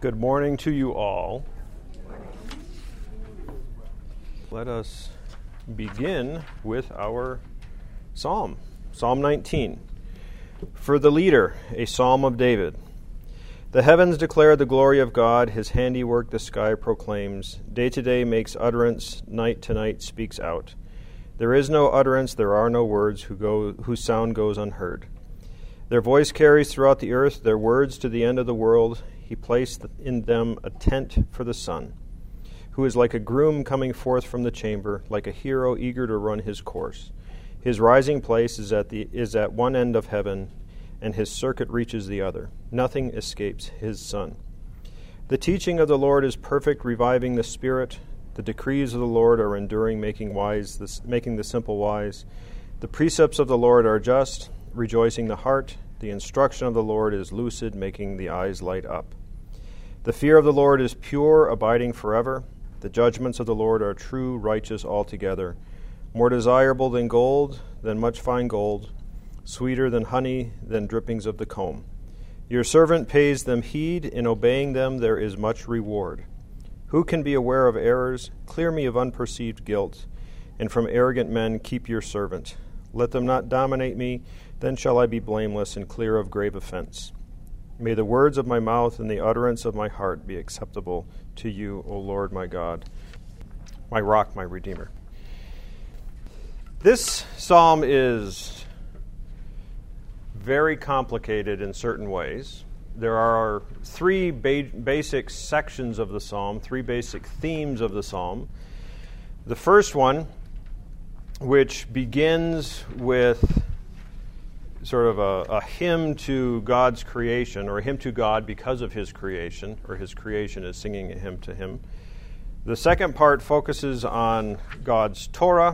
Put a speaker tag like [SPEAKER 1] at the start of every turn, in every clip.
[SPEAKER 1] Good morning to you all. Let us begin with our psalm, Psalm 19. For the leader, a psalm of David. The heavens declare the glory of God, his handiwork the sky proclaims. Day to day makes utterance, night to night speaks out. There is no utterance, there are no words, whose sound goes unheard. Their voice carries throughout the earth, their words to the end of the world. He placed in them a tent for the sun, who is like a groom coming forth from the chamber, like a hero eager to run his course. His rising place is at one end of heaven, and his circuit reaches the other. Nothing escapes his sun. The teaching of the Lord is perfect, reviving the spirit. The decrees of the Lord are enduring, making the simple wise. The precepts of the Lord are just, rejoicing the heart. The instruction of the Lord is lucid, making the eyes light up. The fear of the Lord is pure, abiding forever. The judgments of the Lord are true, righteous altogether. More desirable than gold, than much fine gold, sweeter than honey, than drippings of the comb. Your servant pays them heed, in obeying them there is much reward. Who can be aware of errors? Clear me of unperceived guilt, and from arrogant men keep your servant. Let them not dominate me, then shall I be blameless and clear of grave offense. May the words of my mouth and the utterance of my heart be acceptable to you, O Lord my God, my rock, my redeemer. This psalm is very complicated in certain ways. There are three basic sections of the psalm, three basic themes of the psalm. The first one, which begins with sort of a hymn to God's creation, or a hymn to God because of his creation, or his creation is singing a hymn to him. The second part focuses on God's Torah,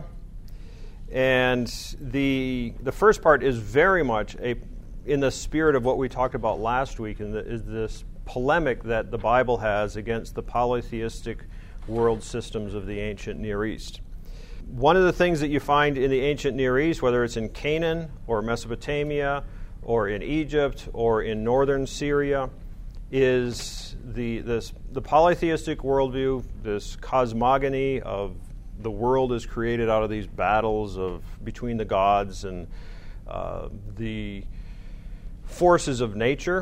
[SPEAKER 1] and the first part is very much in the spirit of what we talked about last week, and is this polemic that the Bible has against the polytheistic world systems of the ancient Near East. One of the things that you find in the ancient Near East, whether it's in Canaan or Mesopotamia or in Egypt or in northern Syria, is the polytheistic worldview, this cosmogony of the world is created out of these battles between the gods and the forces of nature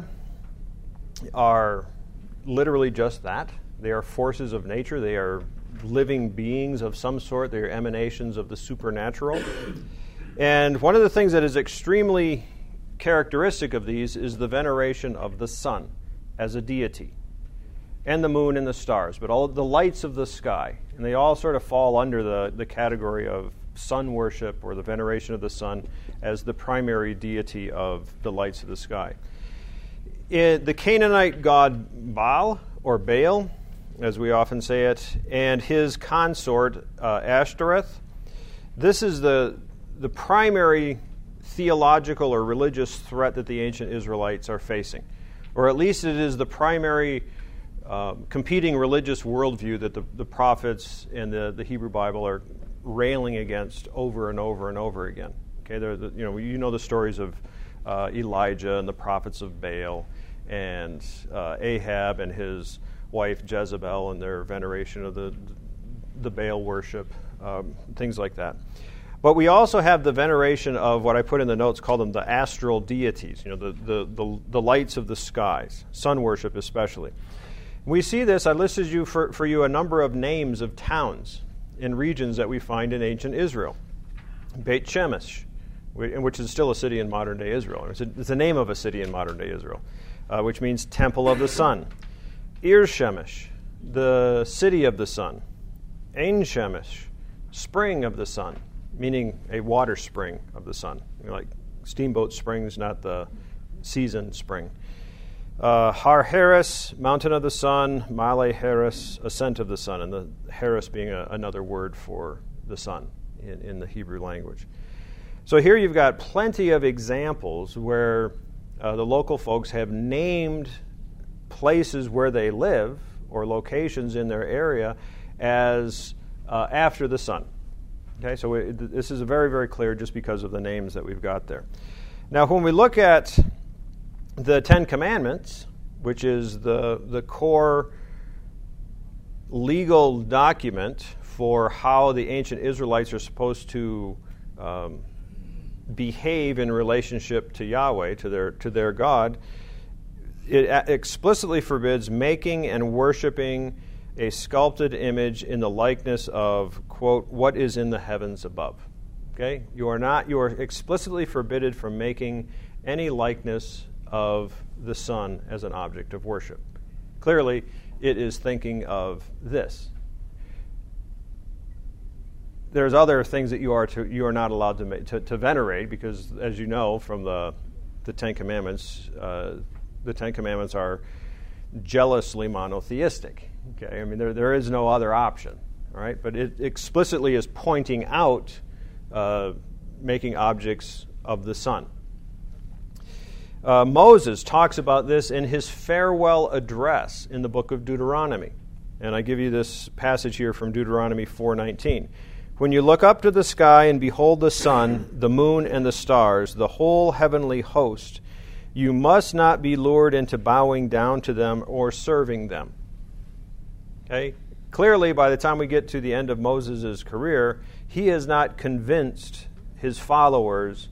[SPEAKER 1] are literally just that. They are forces of nature. They are living beings of some sort. They are emanations of the supernatural. And one of the things that is extremely characteristic of these is the veneration of the sun as a deity, and the moon and the stars, but all the lights of the sky. And they all sort of fall under the category of sun worship, or the veneration of the sun as the primary deity of the lights of the sky. The Canaanite god Baal, or Baal, as we often say it, and his consort Ashtoreth. This is the primary theological or religious threat that the ancient Israelites are facing, or at least it is the primary competing religious worldview that the prophets and the Hebrew Bible are railing against over and over and over again. Okay, you know the stories of Elijah and the prophets of Baal, and Ahab and his wife Jezebel and their veneration of the Baal worship, things like that. But we also have the veneration of what I put in the notes, call them the astral deities, the lights of the skies, sun worship especially. We see this. I listed for you a number of names of towns in regions that we find in ancient Israel. Beit Shemesh, which is still a city in modern-day Israel. It's the name of a city in modern-day Israel, which means temple of the sun. Ir Shemesh, the city of the sun. Ein Shemesh, spring of the sun, meaning a water spring of the sun. Like Steamboat Springs, not the season spring. Har Heres, mountain of the sun. Male Heres, ascent of the sun, and the Heres being another word for the sun in the Hebrew language. So here you've got plenty of examples where the local folks have named places where they live, or locations in their area, as after the sun. Okay, so this is very, very clear just because of the names that we've got there. Now, when we look at the Ten Commandments, which is the core legal document for how the ancient Israelites are supposed to behave in relationship to Yahweh, to their God, it explicitly forbids making and worshiping a sculpted image in the likeness of, quote, what is in the heavens above. Okay? You are explicitly forbidden from making any likeness of the sun as an object of worship. Clearly, it is thinking of this. There's other things that you are not allowed to venerate, because, as you know from the Ten Commandments, the Ten Commandments are jealously monotheistic. Okay, I mean there is no other option. All right, but it explicitly is pointing out making objects of the sun. Moses talks about this in his farewell address in the book of Deuteronomy, and I give you this passage here from Deuteronomy 4:19. When you look up to the sky and behold the sun, the moon, and the stars, the whole heavenly host, you must not be lured into bowing down to them or serving them. Okay? Clearly, by the time we get to the end of Moses' career, he has not convinced his followers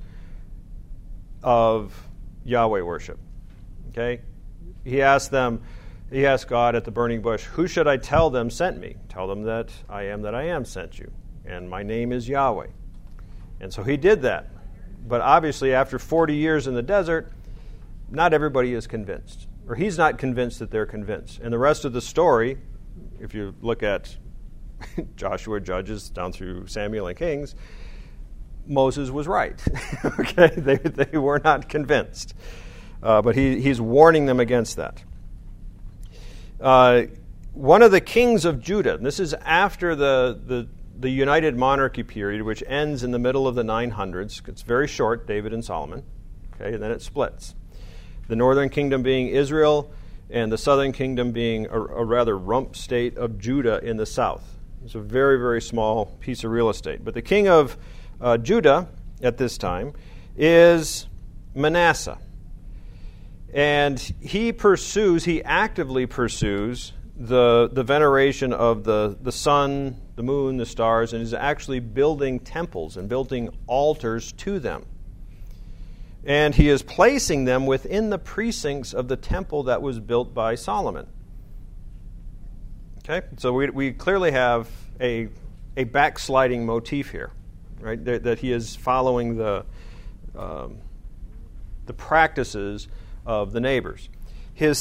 [SPEAKER 1] of Yahweh worship. Okay? He asked God at the burning bush, who should I tell them sent me? Tell them that I am sent you, and my name is Yahweh. And so he did that. But obviously, after 40 years in the desert, not everybody is convinced, or he's not convinced that they're convinced. And the rest of the story, if you look at Joshua, Judges, down through Samuel and Kings, Moses was right. Okay, they were not convinced, but he's warning them against that. One of the kings of Judah, and this is after the United Monarchy period, which ends in the middle of the 900s. It's very short, David and Solomon. Okay, and then it splits. The northern kingdom being Israel, and the southern kingdom being a rather rump state of Judah in the south. It's a very, very small piece of real estate. But the king of Judah at this time is Manasseh. And he actively pursues the veneration of the sun, the moon, the stars, and is actually building temples and building altars to them. And he is placing them within the precincts of the temple that was built by Solomon. Okay, so we clearly have a backsliding motif here, right? That he is following the practices of the neighbors. His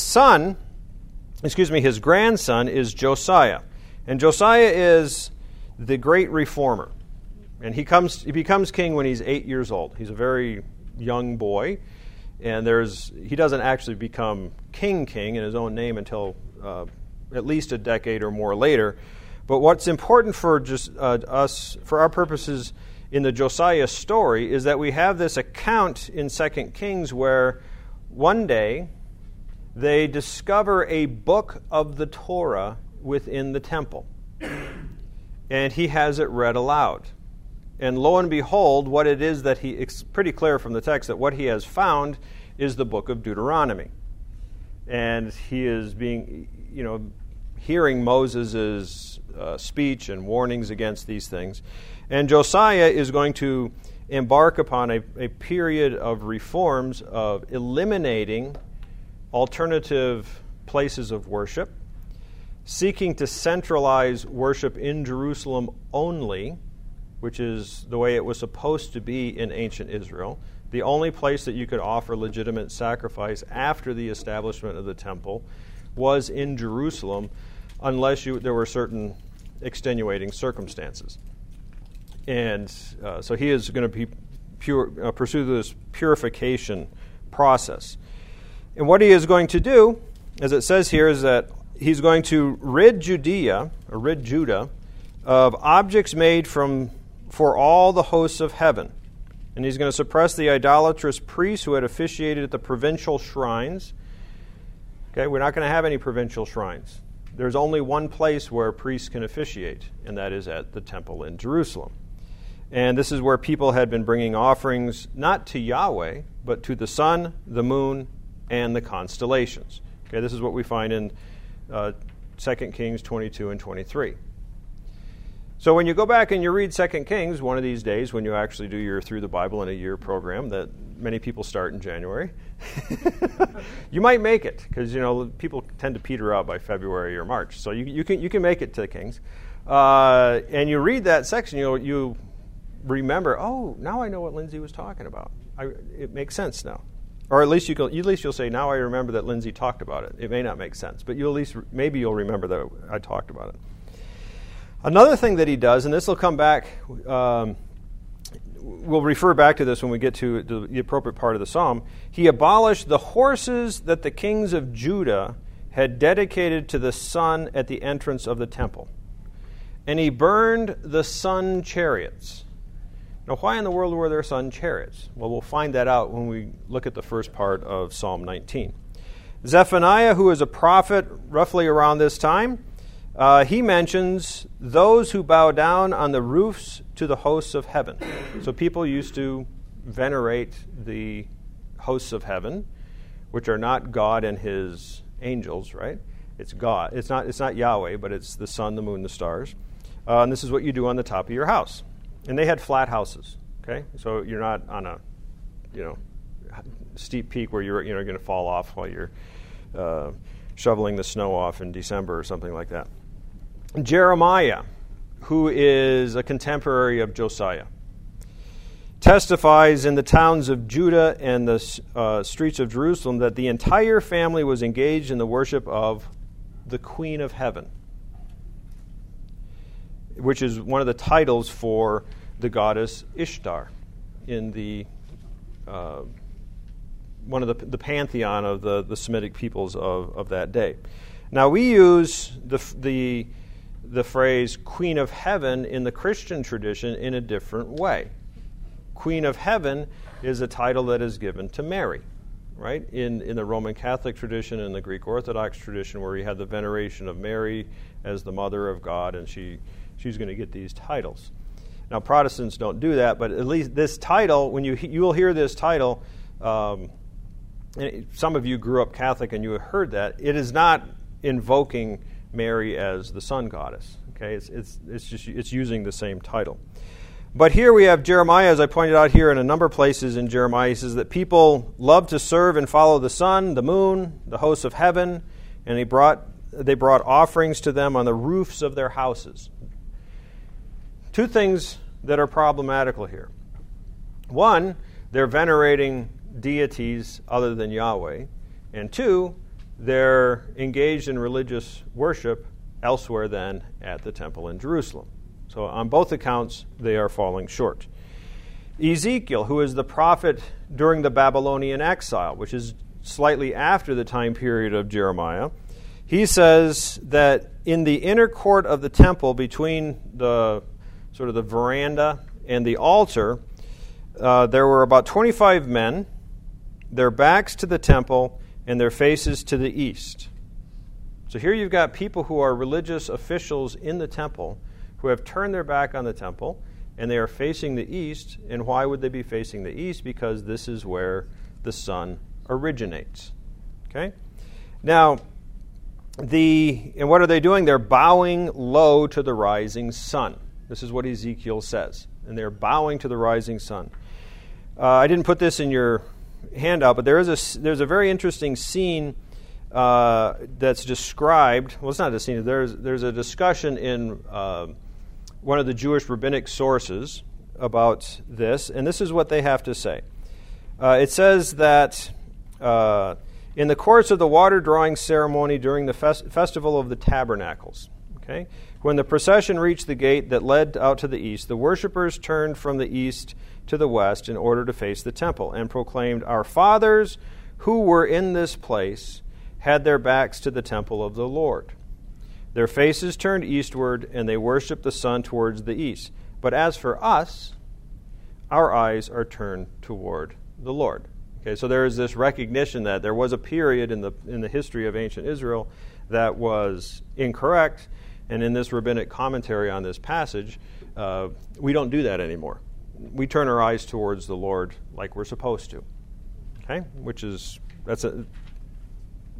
[SPEAKER 1] grandson is Josiah, and Josiah is the great reformer, and he becomes king when he's 8 years old. He's a very young boy, and he doesn't actually become king in his own name until at least a decade or more later. But what's important for us, for our purposes in the Josiah story, is that we have this account in 2 Kings where one day they discover a book of the Torah within the temple, and he has it read aloud. And lo and behold, what it is that it's pretty clear from the text that what he has found is the book of Deuteronomy. And he is hearing Moses' speech and warnings against these things. And Josiah is going to embark upon a period of reforms of eliminating alternative places of worship, seeking to centralize worship in Jerusalem only, which is the way it was supposed to be in ancient Israel. The only place that you could offer legitimate sacrifice after the establishment of the temple was in Jerusalem, unless there were certain extenuating circumstances. And so he is going to pursue this purification process. And what he is going to do, as it says here, is that he's going to rid Judah of objects made for all the hosts of heaven. And he's going to suppress the idolatrous priests who had officiated at the provincial shrines. Okay, we're not going to have any provincial shrines. There's only one place where priests can officiate, and that is at the temple in Jerusalem. And this is where people had been bringing offerings not to Yahweh, but to the sun, the moon, and the constellations, Okay, this is what we find in 2 Kings 22 and 23. So when you go back and you read 2 Kings one of these days, when you actually do your Through the Bible in a Year program that many people start in January, you might make it, because people tend to peter out by February or March. So you can make it to Kings, and you read that section, you remember, oh, now I know what Lindsay was talking about. It makes sense now. Or at least you'll say, now I remember that Lindsay talked about it. It may not make sense, but maybe you'll remember that I talked about it. Another thing that he does, and this will come back, we'll refer back to this when we get to the appropriate part of the psalm. He abolished the horses that the kings of Judah had dedicated to the sun at the entrance of the temple. And he burned the sun chariots. Now, why in the world were there sun chariots? Well, we'll find that out when we look at the first part of Psalm 19. Zephaniah, who is a prophet roughly around this time, he mentions those who bow down on the roofs to the hosts of heaven. So people used to venerate the hosts of heaven, which are not God and his angels, right? It's God. It's not Yahweh, but it's the sun, the moon, the stars. And this is what you do on the top of your house. And they had flat houses, okay? So you're not on a, steep peak where you're going to fall off while you're shoveling the snow off in December or something like that. Jeremiah, who is a contemporary of Josiah, testifies in the towns of Judah and the streets of Jerusalem that the entire family was engaged in the worship of the Queen of Heaven, which is one of the titles for the goddess Ishtar in the one of the pantheon of the Semitic peoples of that day. Now we use the phrase Queen of Heaven in the Christian tradition in a different way. Queen of Heaven is a title that is given to Mary, right? In the Roman Catholic tradition and the Greek Orthodox tradition, where you have the veneration of Mary as the mother of God, and she's going to get these titles. Now Protestants don't do that, but at least this title, when you will hear this title, and some of you grew up Catholic and you have heard that, it is not invoking Mary as the sun goddess. Okay, it's using the same title. But here we have Jeremiah, as I pointed out here in a number of places in Jeremiah, he says that people love to serve and follow the sun, the moon, the hosts of heaven, and they brought offerings to them on the roofs of their houses. Two things that are problematical here. One, they're venerating deities other than Yahweh, and two, they're engaged in religious worship elsewhere than at the temple in Jerusalem. So on both accounts, they are falling short. Ezekiel, who is the prophet during the Babylonian exile, which is slightly after the time period of Jeremiah, he says that in the inner court of the temple, between the sort of the veranda and the altar, there were about 25 men, their backs to the temple and their faces to the east. So here you've got people who are religious officials in the temple who have turned their back on the temple, and they are facing the east. And why would they be facing the east? Because this is where the sun originates. Okay? Now, and what are they doing? They're bowing low to the rising sun. This is what Ezekiel says. And they're bowing to the rising sun. I didn't put this in your handout, but there's a very interesting scene that's described. Well, it's not a scene. There's a discussion in one of the Jewish rabbinic sources about this, and this is what they have to say. It says that in the course of the water drawing ceremony during the festival of the tabernacles, okay, when the procession reached the gate that led out to the east, the worshipers turned from the east to the west in order to face the temple and proclaimed, "Our fathers who were in this place had their backs to the temple of the Lord. Their faces turned eastward, and they worshiped the sun towards the east. But as for us, our eyes are turned toward the Lord." Okay, so there is this recognition that there was a period in the history of ancient Israel that was incorrect, and in this rabbinic commentary on this passage, we don't do that anymore. We turn our eyes towards the Lord like we're supposed to. Okay,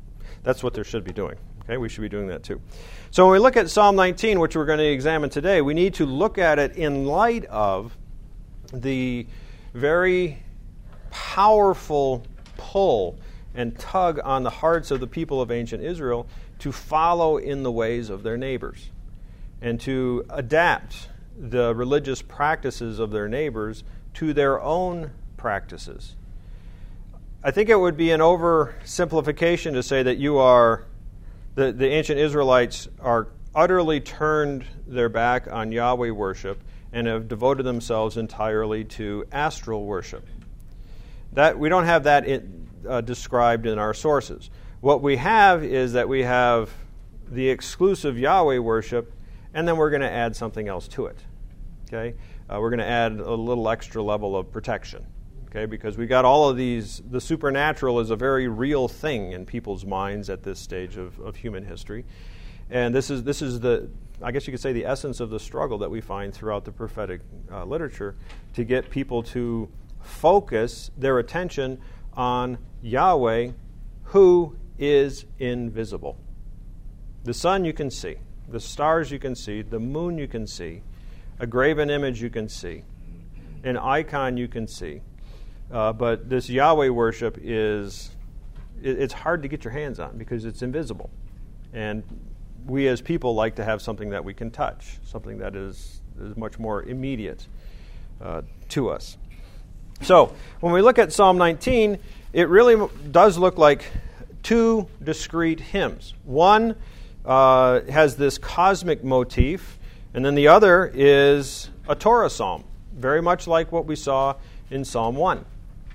[SPEAKER 1] That's what there should be doing. Okay, we should be doing that too. So when we look at Psalm 19, which we're going to examine today, we need to look at it in light of the very powerful pull and tug on the hearts of the people of ancient Israel to follow in the ways of their neighbors and to adapt the religious practices of their neighbors to their own practices. I think it would be an oversimplification to say that the ancient Israelites are utterly turned their back on Yahweh worship and have devoted themselves entirely to astral worship. That we don't have that described in our sources. What we have is that we have the exclusive Yahweh worship, and then we're going to add something else to it. Okay, we're going to add a little extra level of protection. Okay, because we got all of these. The supernatural is a very real thing in people's minds at this stage of human history, and this is the, I guess you could say, the essence of the struggle that we find throughout the prophetic literature to get people to focus their attention on Yahweh, who is invisible. The sun you can see, the stars you can see, the moon you can see, a graven image you can see, an icon you can see. But this Yahweh worship it's hard to get your hands on because it's invisible. And we as people like to have something that we can touch, something that is much more immediate to us. So when we look at Psalm 19, it really does look like two discrete hymns. One has this cosmic motif, and then the other is a Torah psalm, very much like what we saw in Psalm 1.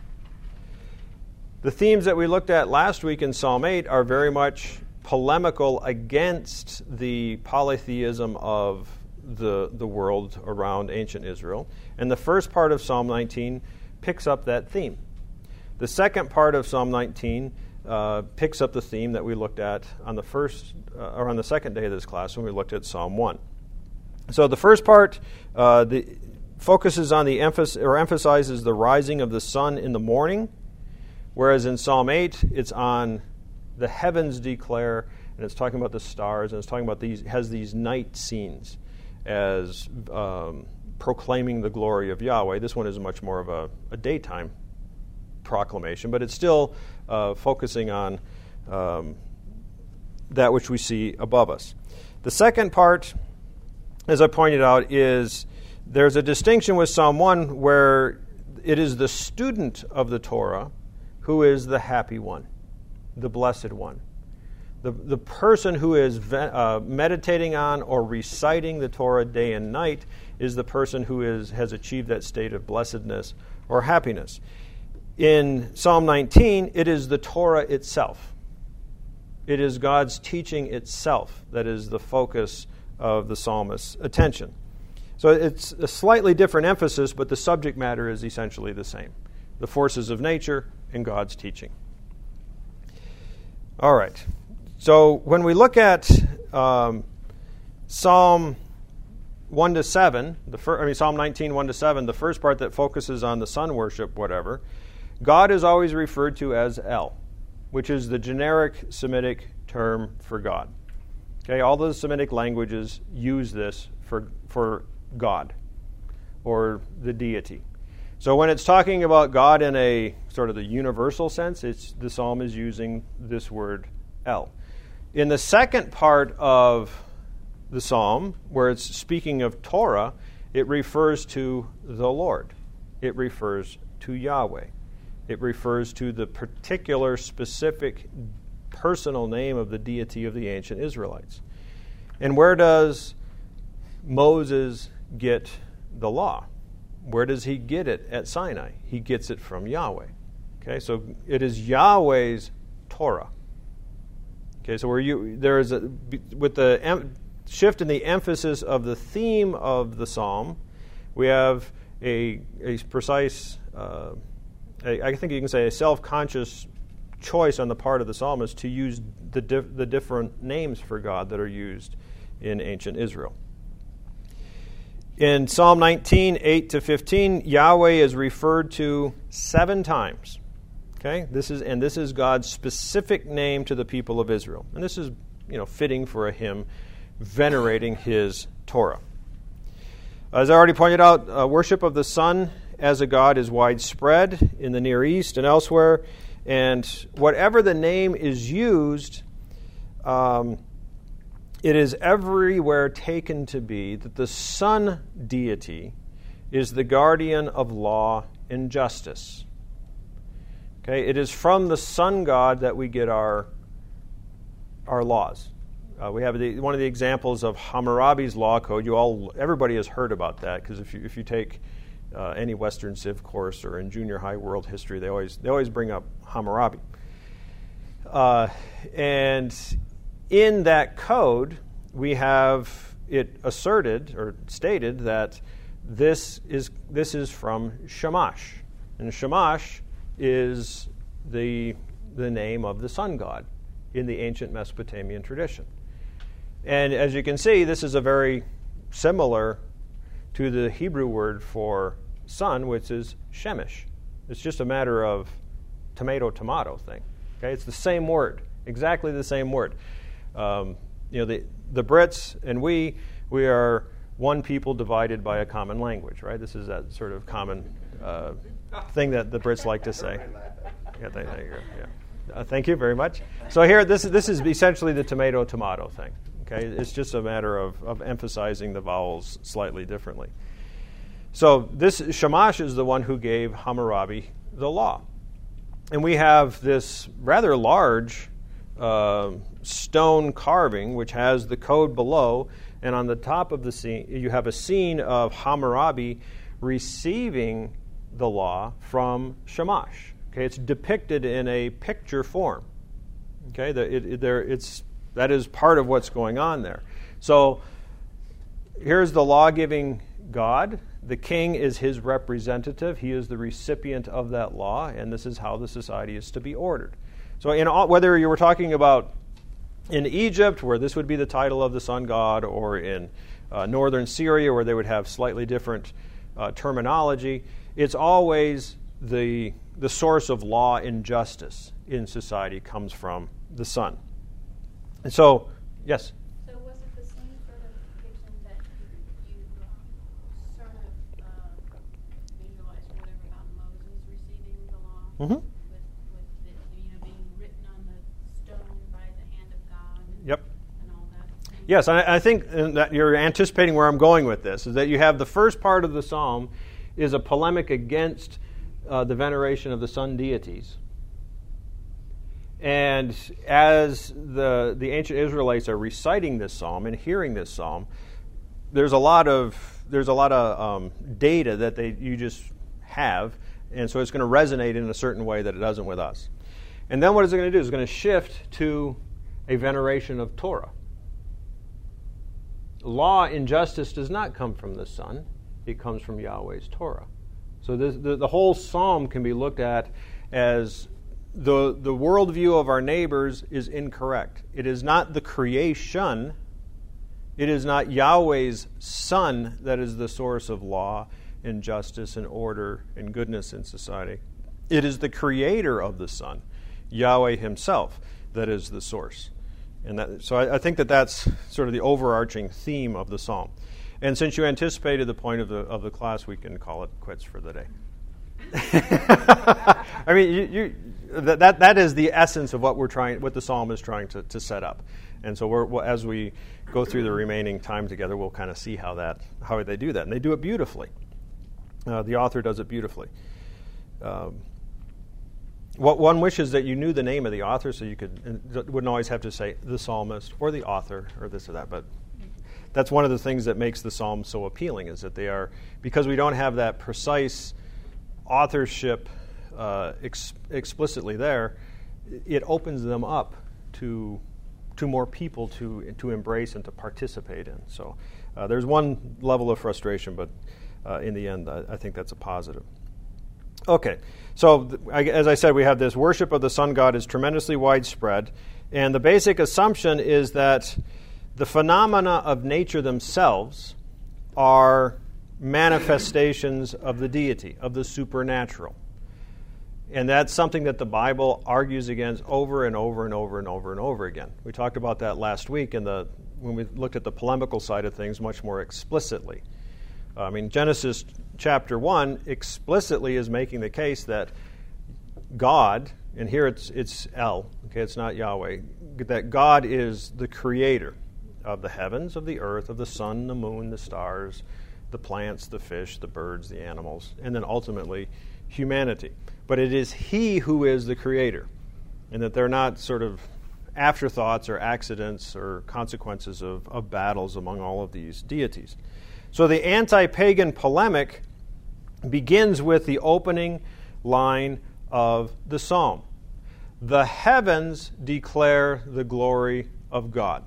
[SPEAKER 1] The themes that we looked at last week in Psalm 8 are very much polemical against the polytheism of the world around ancient Israel. And the first part of Psalm 19 picks up that theme. The second part of Psalm 19 picks up the theme that we looked at on the second day of this class when we looked at Psalm 1. So the first part focuses on emphasizes the rising of the sun in the morning, whereas in Psalm 8 it's on the heavens declare, and it's talking about the stars, and it's talking about these night scenes as proclaiming the glory of Yahweh. This one is much more of a daytime proclamation, but it's still focusing on that which we see above us. The second part, as I pointed out, is there's a distinction with Psalm 1 where it is the student of the Torah who is the happy one, the blessed one. The person who is meditating on or reciting the Torah day and night is the person who has achieved that state of blessedness or happiness. In Psalm 19, it is the Torah itself. It is God's teaching itself that is the focus of the psalmist's attention. So it's a slightly different emphasis, but the subject matter is essentially the same. The forces of nature and God's teaching. All right. So when we look at Psalm 1 to 7, Psalm 19, 1 to 7, the first part that focuses on the sun worship, whatever, God is always referred to as El, which is the generic Semitic term for God. Okay, all the Semitic languages use this for God or the deity. So when it's talking about God in a sort of the universal sense, the psalm is using this word El. In the second part of the psalm, where it's speaking of Torah, it refers to the Lord. It refers to Yahweh. It refers to the particular, specific, personal name of the deity of the ancient Israelites. And where does Moses get the law? Where does he get it at Sinai? He gets it from Yahweh. Okay, so it is Yahweh's Torah. Okay, so there is with the shift in the emphasis of the theme of the psalm, we have a precise, I think you can say a self-conscious choice on the part of the psalmist to use the different names for God that are used in ancient Israel. In Psalm 19, 8 to 15, Yahweh is referred to 7 times. Okay, this is God's specific name to the people of Israel, and this is fitting for a hymn venerating His Torah. As I already pointed out, worship of the sun as a god is widespread in the Near East and elsewhere, and whatever the name is used, it is everywhere taken to be that the sun deity is the guardian of law and justice. Okay, it is from the sun god that we get our laws. We have one of the examples of Hammurabi's law code. Everybody has heard about that, because if you take any Western Civ course or in junior high world history, they always bring up Hammurabi. And in that code, we have it asserted or stated that this is from Shamash, and Shamash is the name of the sun god in the ancient Mesopotamian tradition. And as you can see, this is a very similar to the Hebrew word for sun, which is Shemesh. It's just a matter of tomato thing. Okay, it's the same word, exactly the same word. The Brits and we are one people divided by a common language, right? This is that sort of common thing that the Brits like to say. Yeah, thank you. Yeah. Thank you very much. So here, this is essentially the tomato thing. Okay, it's just a matter of emphasizing the vowels slightly differently. So this Shamash is the one who gave Hammurabi the law, and we have this rather large stone carving which has the code below, and on the top of the scene you have a scene of Hammurabi receiving the law from Shamash. Okay, it's depicted in a picture form. Okay, that is part of what's going on there. So here's the law-giving God. The king is his representative. He is the recipient of that law, and this is how the society is to be ordered. So whether you were talking about in Egypt, where this would be the title of the sun god, or in northern Syria, where they would have slightly different terminology, it's always the source of law and justice in society comes from the sun. And so, yes?
[SPEAKER 2] So was it the same sort of depiction that you sort of visualized or whatever about Moses receiving the law?
[SPEAKER 1] Mm-hmm.
[SPEAKER 2] With it being written on the stone by the hand of God?
[SPEAKER 1] Yep.
[SPEAKER 2] And all that?
[SPEAKER 1] Yes, I think that you're anticipating where I'm going with this, is that you have the first part of the psalm is a polemic against the veneration of the sun deities. And as the ancient Israelites are reciting this psalm and hearing this psalm, there's a lot of data that you just have, and so it's going to resonate in a certain way that it doesn't with us. And then what is it going to do? It's going to shift to a veneration of Torah. Law and justice does not come from the sun; it comes from Yahweh's Torah. So the whole psalm can be looked at as the worldview of our neighbors is incorrect. It is not the creation. It is not Yahweh's Son that is the source of law and justice and order and goodness in society. It is the creator of the sun, Yahweh himself, that is the source. And so I think that's sort of the overarching theme of the psalm. And since you anticipated the point of the class, we can call it quits for the day. I mean, that is the essence of what the psalm is trying to set up. And so as we go through the remaining time together, we'll kind of see how they do that, and they do it beautifully. The author does it beautifully. What one wishes that you knew the name of the author, so you wouldn't always have to say the psalmist or the author or this or that. But that's one of the things that makes the psalm so appealing, is that they are, because we don't have that precise authorship explicitly there, it opens them up to more people to embrace and to participate in. So there's one level of frustration, but in the end, I think that's a positive. Okay, so as I said, we have this worship of the sun god is tremendously widespread, and the basic assumption is that the phenomena of nature themselves are manifestations of the deity, of the supernatural. And that's something that the Bible argues against over and over and over and over and over again. We talked about that last week when we looked at the polemical side of things much more explicitly. Genesis chapter 1 explicitly is making the case that God, and here it's El, okay, it's not Yahweh, that God is the creator of the heavens, of the earth, of the sun, the moon, the stars, the plants, the fish, the birds, the animals, and then ultimately humanity. But it is He who is the creator, and that they're not sort of afterthoughts or accidents or consequences of battles among all of these deities. So the anti-pagan polemic begins with the opening line of the psalm. The heavens declare the glory of God.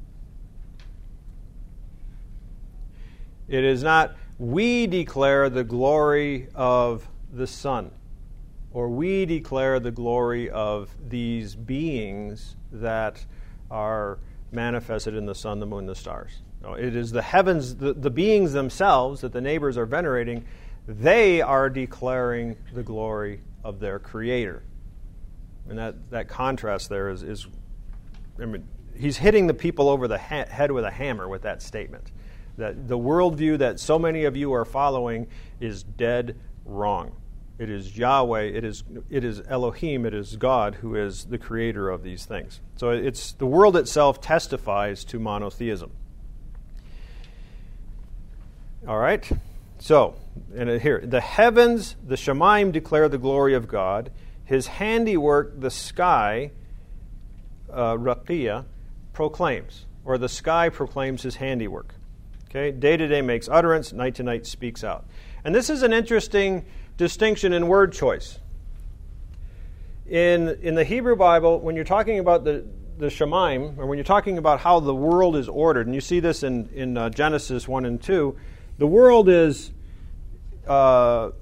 [SPEAKER 1] It is not, we declare the glory of the sun, or we declare the glory of these beings that are manifested in the sun, the moon, the stars. No, it is the heavens, the beings themselves that the neighbors are venerating, they are declaring the glory of their Creator. And that contrast there is he's hitting the people over the head with a hammer with that statement. That the worldview that so many of you are following is dead wrong. It is Yahweh, it is Elohim, it is God who is the creator of these things. So it's the world itself testifies to monotheism. All right? So, and here, the heavens, the Shemaim, declare the glory of God. His handiwork, the sky, Rakia, proclaims, or the sky proclaims his handiwork. Okay, day to day makes utterance, night to night speaks out. And this is an interesting distinction in word choice. In the Hebrew Bible, when you're talking about the Shemaim, or when you're talking about how the world is ordered, and you see this in Genesis 1 and 2, the world is, the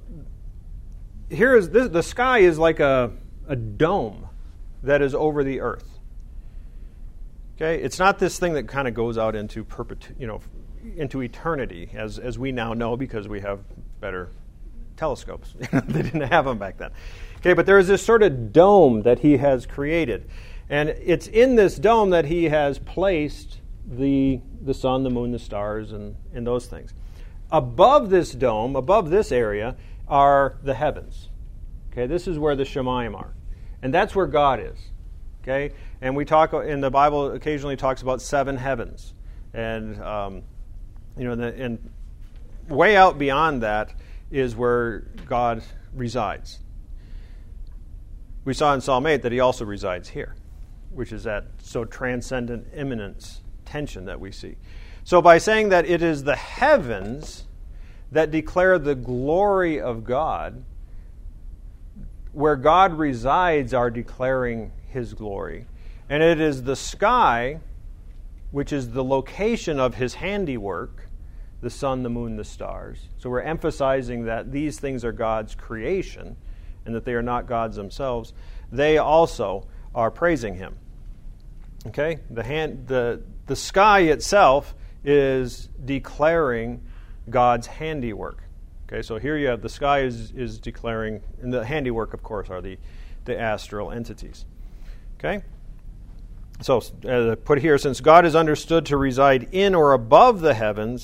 [SPEAKER 1] sky is like a dome that is over the earth. Okay, it's not this thing that kind of goes out into into eternity, as we now know because we have better telescopes. They didn't have them back then. Okay, but there is this sort of dome that he has created. And it's in this dome that he has placed the sun, the moon, the stars, and those things. Above this dome, above this area, are the heavens. Okay, this is where the Shemaim are. And that's where God is. Okay, and we talk in the Bible occasionally talks about 7 heavens. And and way out beyond that is where God resides. We saw in Psalm 8 that he also resides here, which is that so transcendent immanence tension that we see. So by saying that it is the heavens that declare the glory of God, where God resides are declaring his glory. And it is the sky, which is the location of his handiwork, the sun, the moon, the stars. So we're emphasizing that these things are God's creation and that they are not God's themselves. They also are praising him. Okay? The sky itself is declaring God's handiwork. Okay, so here you have the sky is declaring, and the handiwork, of course, are the astral entities. Okay? So, put here, since God is understood to reside in or above the heavens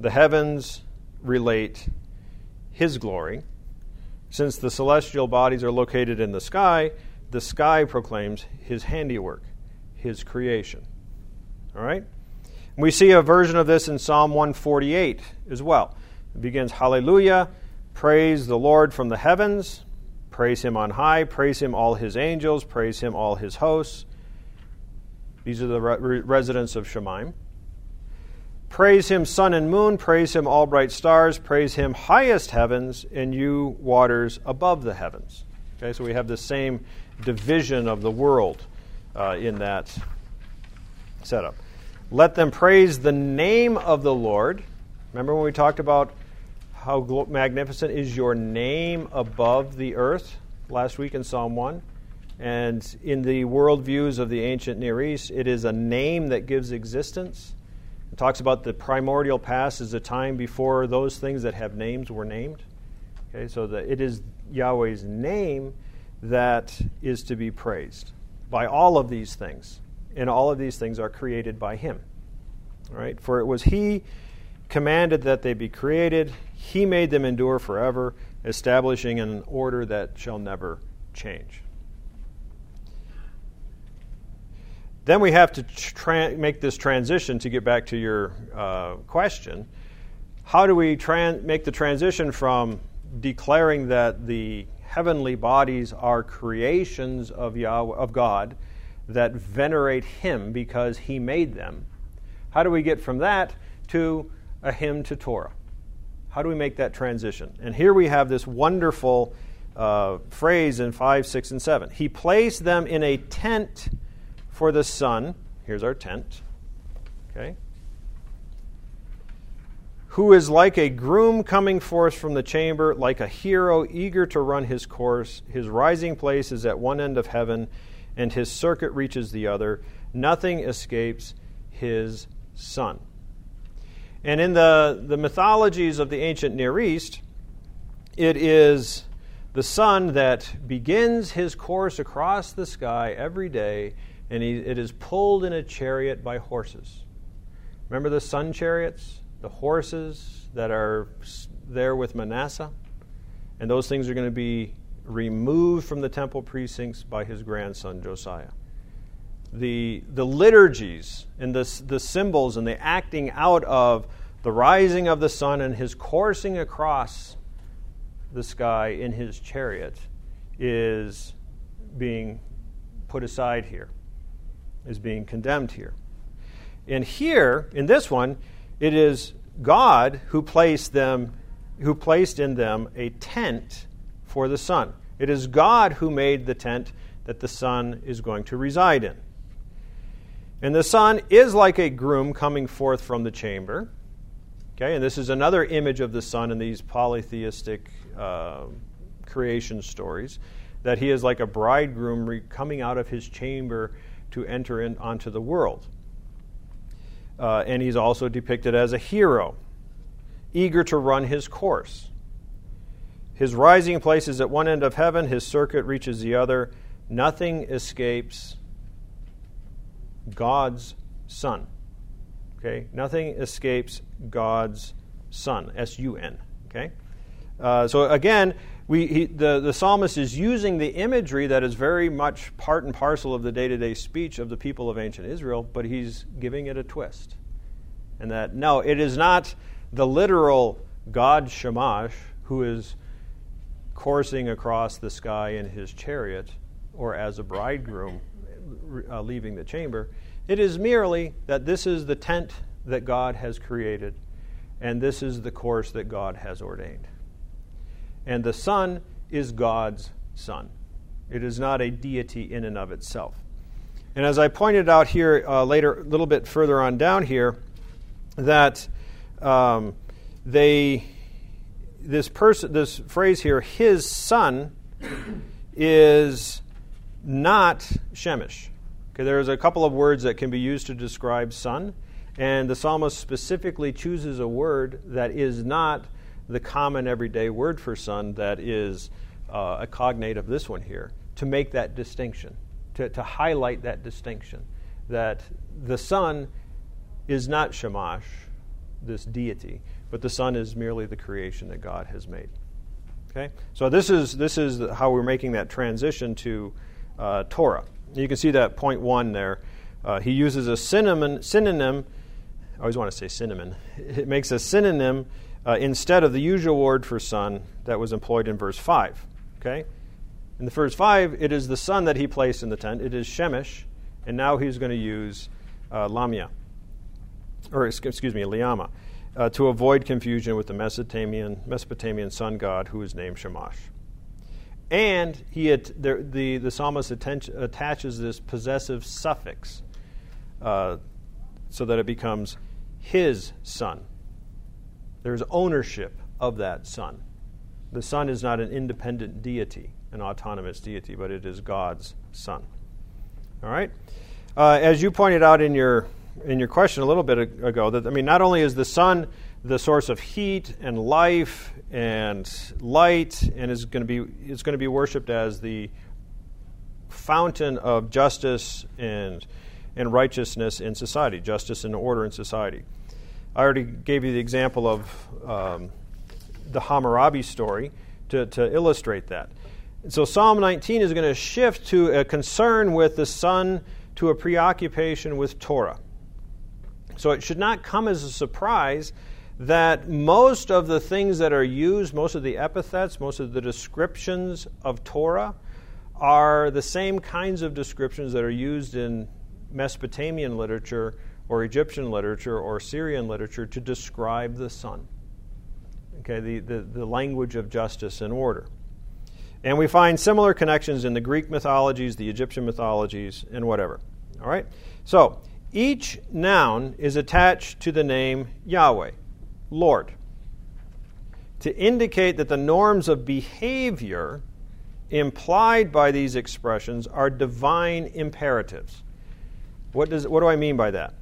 [SPEAKER 1] relate his glory. Since the celestial bodies are located in the sky proclaims his handiwork, his creation. All right? We see a version of this in Psalm 148 as well. It begins, Hallelujah, praise the Lord from the heavens, praise him on high, praise him all his angels, praise him all his hosts. These are the residents of Shemaim. Praise him, sun and moon, praise him, all bright stars, praise him, highest heavens, and you waters above the heavens. Okay, so we have the same division of the world in that setup. Let them praise the name of the Lord. Remember when we talked about how magnificent is your name above the earth last week in Psalm 1? And in the worldviews of the ancient Near East, it is a name that gives existence. It talks about the primordial past as a time before those things that have names were named. Okay, so it is Yahweh's name that is to be praised by all of these things. And all of these things are created by him. All right? For it was he commanded that they be created. He made them endure forever, establishing an order that shall never change. Then we have to make this transition to get back to your question. How do we make the transition from declaring that the heavenly bodies are creations of God that venerate him because he made them? How do we get from that to a hymn to Torah? How do we make that transition? And here we have this wonderful phrase in 5, 6, and 7. He placed them in a tent for the sun. Here's our tent. Okay. Who is like a groom coming forth from the chamber, like a hero eager to run his course. His rising place is at one end of heaven, and his circuit reaches the other. Nothing escapes his sun. And in the mythologies of the ancient Near East, it is the sun that begins his course across the sky every day, and it is pulled in a chariot by horses. Remember the sun chariots? The horses that are there with Manasseh? And those things are going to be removed from the temple precincts by his grandson Josiah. The liturgies and the symbols and the acting out of the rising of the sun and his coursing across the sky in his chariot is being put aside here, is being condemned here. And here, in this one, it is God who placed in them a tent for the sun. It is God who made the tent that the sun is going to reside in. And the sun is like a groom coming forth from the chamber. Okay, and this is another image of the sun in these polytheistic creation stories, that he is like a bridegroom coming out of his chamber to enter onto the world. And he's also depicted as a hero, eager to run his course. His rising place is at one end of heaven, his circuit reaches the other. Nothing escapes God's sun. Okay? Nothing escapes God's sun, S-U-N. Okay? So again, the psalmist is using the imagery that is very much part and parcel of the day-to-day speech of the people of ancient Israel, but he's giving it a twist. And that, no, it is not the literal God Shamash who is coursing across the sky in his chariot or as a bridegroom leaving the chamber. It is merely that this is the tent that God has created, and this is the course that God has ordained. And the sun is God's son. It is not a deity in and of itself. And as I pointed out here later, a little bit further on down here, that this phrase here, his son, is not Shemesh. Okay, there's a couple of words that can be used to describe sun, and the psalmist specifically chooses a word that is not the common everyday word for sun, that is a cognate of this one here, to make that distinction, to highlight that distinction, that the sun is not Shamash, this deity, but the sun is merely the creation that God has made. Okay, so this is how we're making that transition to Torah. You can see that point 1 there. He uses a synonym. I always want to say cinnamon. It makes a synonym instead of the usual word for sun that was employed in verse 5. Okay? In the verse 5, it is the sun that he placed in the tent. It is Shemesh, and now he's going to use Liyama, to avoid confusion with the Mesopotamian sun god who is named Shamash. And the psalmist attaches this possessive suffix so that it becomes his son. There's ownership of that son. The son is not an independent deity, an autonomous deity, but it is God's son. All right? As you pointed out in your question a little bit ago, that not only is the sun the source of heat and life and light, and it's going to be worshipped as the fountain of justice and righteousness in society, justice and order in society. I already gave you the example of the Hammurabi story to illustrate that. So Psalm 19 is going to shift to a concern with the son to a preoccupation with Torah. So it should not come as a surprise that most of the things that are used, most of the epithets, most of the descriptions of Torah are the same kinds of descriptions that are used in Mesopotamian literature or Egyptian literature or Syrian literature to describe the son. Okay, the language of justice and order. And we find similar connections in the Greek mythologies, the Egyptian mythologies, and whatever. All right? So, each noun is attached to the name Yahweh, Lord, to indicate that the norms of behavior implied by these expressions are divine imperatives. What do I mean by that?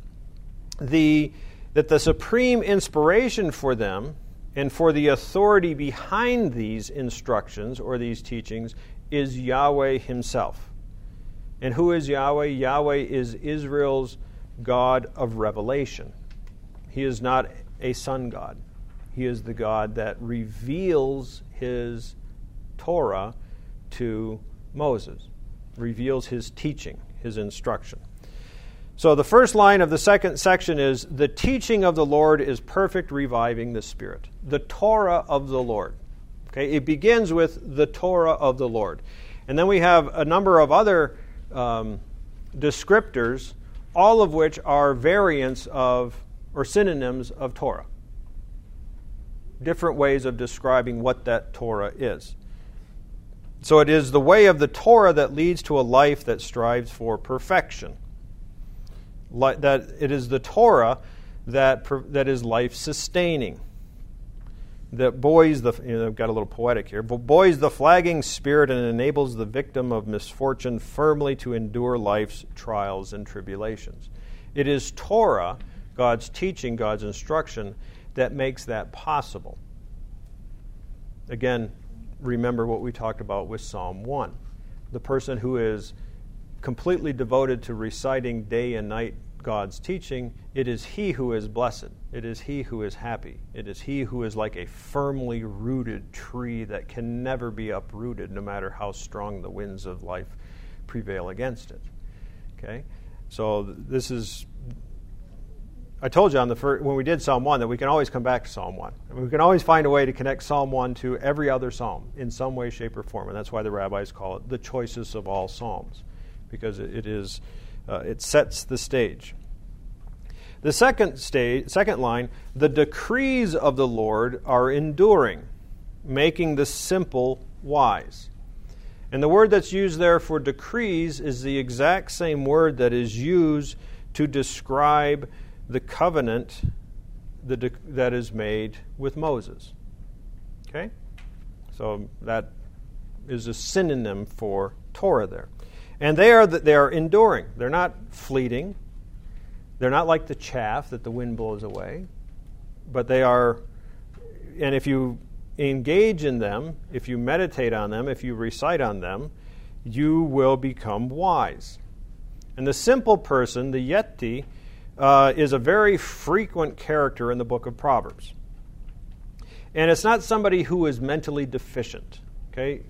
[SPEAKER 1] That the supreme inspiration for them and for the authority behind these instructions or these teachings is Yahweh himself. And who is Yahweh? Yahweh is Israel's God of revelation. He is not a sun god. He is the God that reveals his Torah to Moses, reveals his teaching, his instruction. So the first line of the second section is, the teaching of the Lord is perfect, reviving the spirit. The Torah of the Lord. Okay, it begins with the Torah of the Lord. And then we have a number of other descriptors, all of which are variants of, or synonyms of Torah. Different ways of describing what that Torah is. So it is the way of the Torah that leads to a life that strives for perfection. That it is the Torah that is life-sustaining. That buoys I've got a little poetic here, but buoys the flagging spirit and enables the victim of misfortune firmly to endure life's trials and tribulations. It is Torah, God's teaching, God's instruction, that makes that possible. Again, remember what we talked about with Psalm 1. The person who is completely devoted to reciting day and night God's teaching, it is he who is blessed. It is he who is happy. It is he who is like a firmly rooted tree that can never be uprooted no matter how strong the winds of life prevail against it. Okay? So this is, I told you when we did Psalm 1 that we can always come back to Psalm 1. We can always find a way to connect Psalm 1 to every other psalm in some way, shape, or form. And that's why the rabbis call it the choicest of all psalms, because it sets the stage. The second line, the decrees of the Lord are enduring, making the simple wise. And the word that's used there for decrees is the exact same word that is used to describe the covenant that is made with Moses. Okay? So that is a synonym for Torah there. And they are enduring. They're not fleeting. They're not like the chaff that the wind blows away. But they are, and if you engage in them, if you meditate on them, if you recite on them, you will become wise. And the simple person, the yeti, is a very frequent character in the book of Proverbs. And it's not somebody who is mentally deficient. Okay?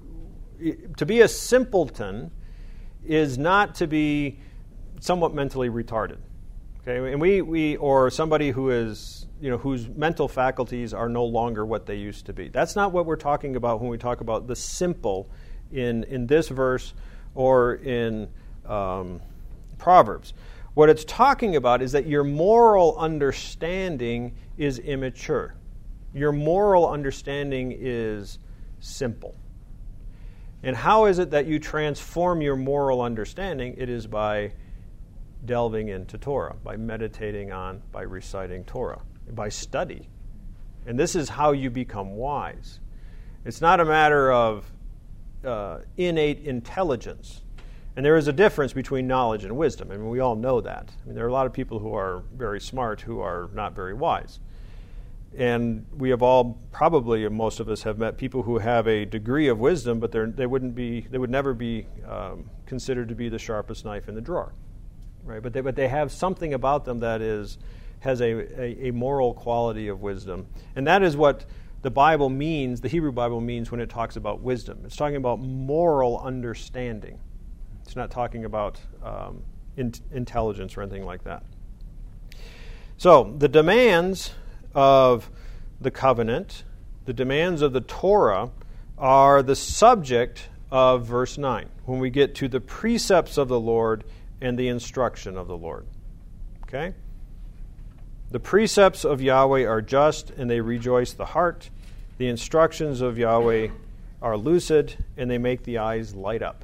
[SPEAKER 1] To be a simpleton is not to be somewhat mentally retarded. Okay, and we or somebody who is, whose mental faculties are no longer what they used to be. That's not what we're talking about when we talk about the simple in this verse or in Proverbs. What it's talking about is that your moral understanding is immature. Your moral understanding is simple. And how is it that you transform your moral understanding? It is by delving into Torah, by meditating on, by reciting Torah, by study. And this is how you become wise. It's not a matter of innate intelligence. And there is a difference between knowledge and wisdom. I mean, we all know that. I mean, there are a lot of people who are very smart who are not very wise. And we have all, probably most of us, have met people who have a degree of wisdom, but they would never be considered to be the sharpest knife in the drawer, right? But they have something about them that has a moral quality of wisdom, and that is what the Bible means. The Hebrew Bible means when it talks about wisdom. It's talking about moral understanding. It's not talking about intelligence or anything like that. So the demands of the covenant, the demands of the Torah, are the subject of verse 9, when we get to the precepts of the Lord and the instruction of the Lord. Okay? The precepts of Yahweh are just, and they rejoice the heart. The instructions of Yahweh are lucid, and they make the eyes light up.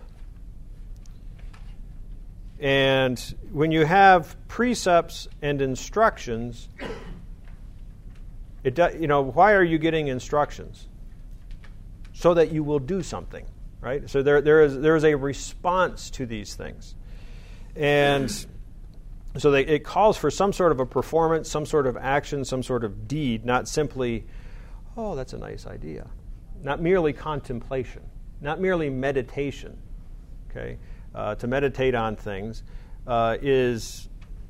[SPEAKER 1] And when you have precepts and instructions, why are you getting instructions? So that you will do something, right? So there is a response to these things. And so it calls for some sort of a performance, some sort of action, some sort of deed, not simply, oh, that's a nice idea. Not merely contemplation, not merely meditation. Okay? To meditate on things is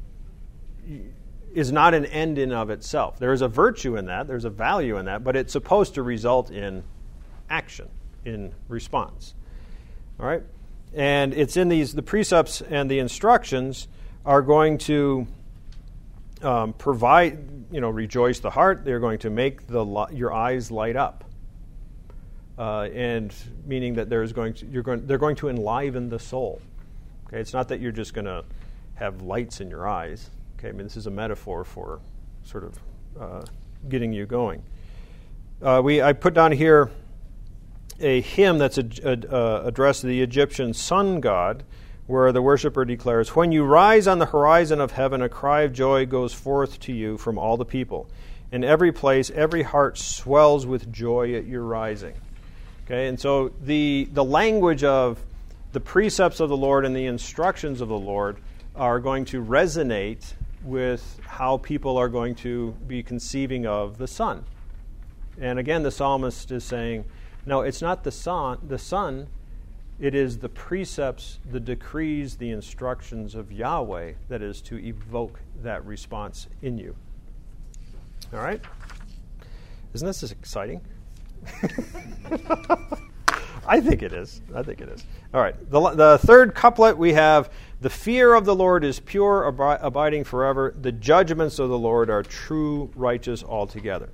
[SPEAKER 1] not an end in of itself. There is a virtue in that, there's a value in that, but it's supposed to result in action, in response. All right? And it's in the precepts and the instructions are going to provide, rejoice the heart. They're going to make your eyes light up. And meaning that they're going to enliven the soul. Okay, it's not that you're just going to have lights in your eyes. Okay, I mean, this is a metaphor for sort of getting you going. I put down here a hymn that's addressed to the Egyptian sun god, where the worshiper declares, "When you rise on the horizon of heaven, a cry of joy goes forth to you from all the people. In every place, every heart swells with joy at your rising." Okay, and so the language of the precepts of the Lord and the instructions of the Lord are going to resonate with how people are going to be conceiving of the Son. And again, the psalmist is saying, no, it's not the Son, it is the precepts, the decrees, the instructions of Yahweh that is to evoke that response in you. All right? Isn't this exciting? I think it is. All right. The third couplet, we have, "The fear of the Lord is pure, abiding forever. The judgments of the Lord are true, righteous altogether."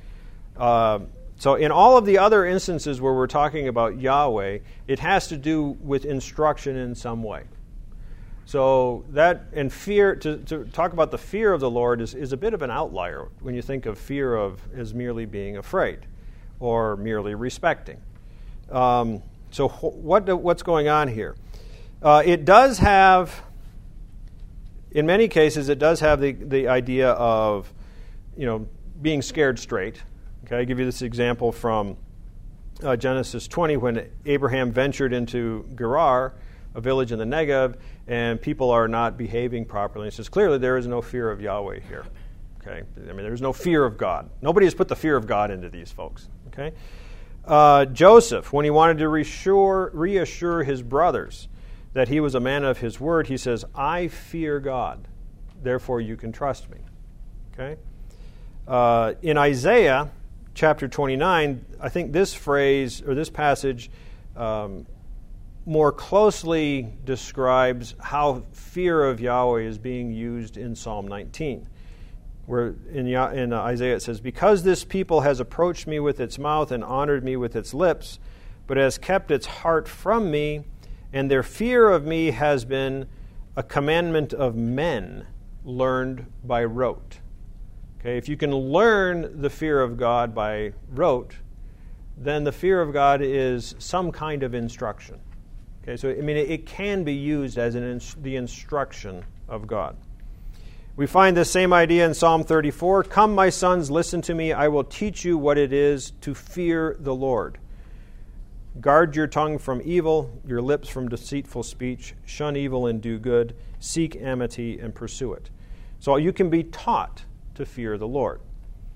[SPEAKER 1] So in all of the other instances where we're talking about Yahweh, it has to do with instruction in some way. So that, and fear, to talk about the fear of the Lord is a bit of an outlier when you think of fear as merely being afraid or merely respecting. So what's going on here? It does have, in many cases, it does have the idea of, being scared straight. Okay, I'll give you this example from Genesis 20, when Abraham ventured into Gerar, a village in the Negev, and people are not behaving properly. He says, clearly there is no fear of Yahweh here. Okay, I mean, there's no fear of God. Nobody has put the fear of God into these folks. Okay, Joseph, when he wanted to reassure his brothers that he was a man of his word, he says, "I fear God, therefore you can trust me." Okay, in Isaiah chapter 29, I think this phrase or this passage more closely describes how fear of Yahweh is being used in Psalm 19. Where in Isaiah it says, "Because this people has approached me with its mouth and honored me with its lips, but has kept its heart from me, and their fear of me has been a commandment of men learned by rote." Okay, if you can learn the fear of God by rote, then the fear of God is some kind of instruction. Okay, so I mean, it can be used as the instruction of God. We find this same idea in Psalm 34. "Come, my sons, listen to me. I will teach you what it is to fear the Lord. Guard your tongue from evil, your lips from deceitful speech. Shun evil and do good. Seek amity and pursue it." So you can be taught to fear the Lord.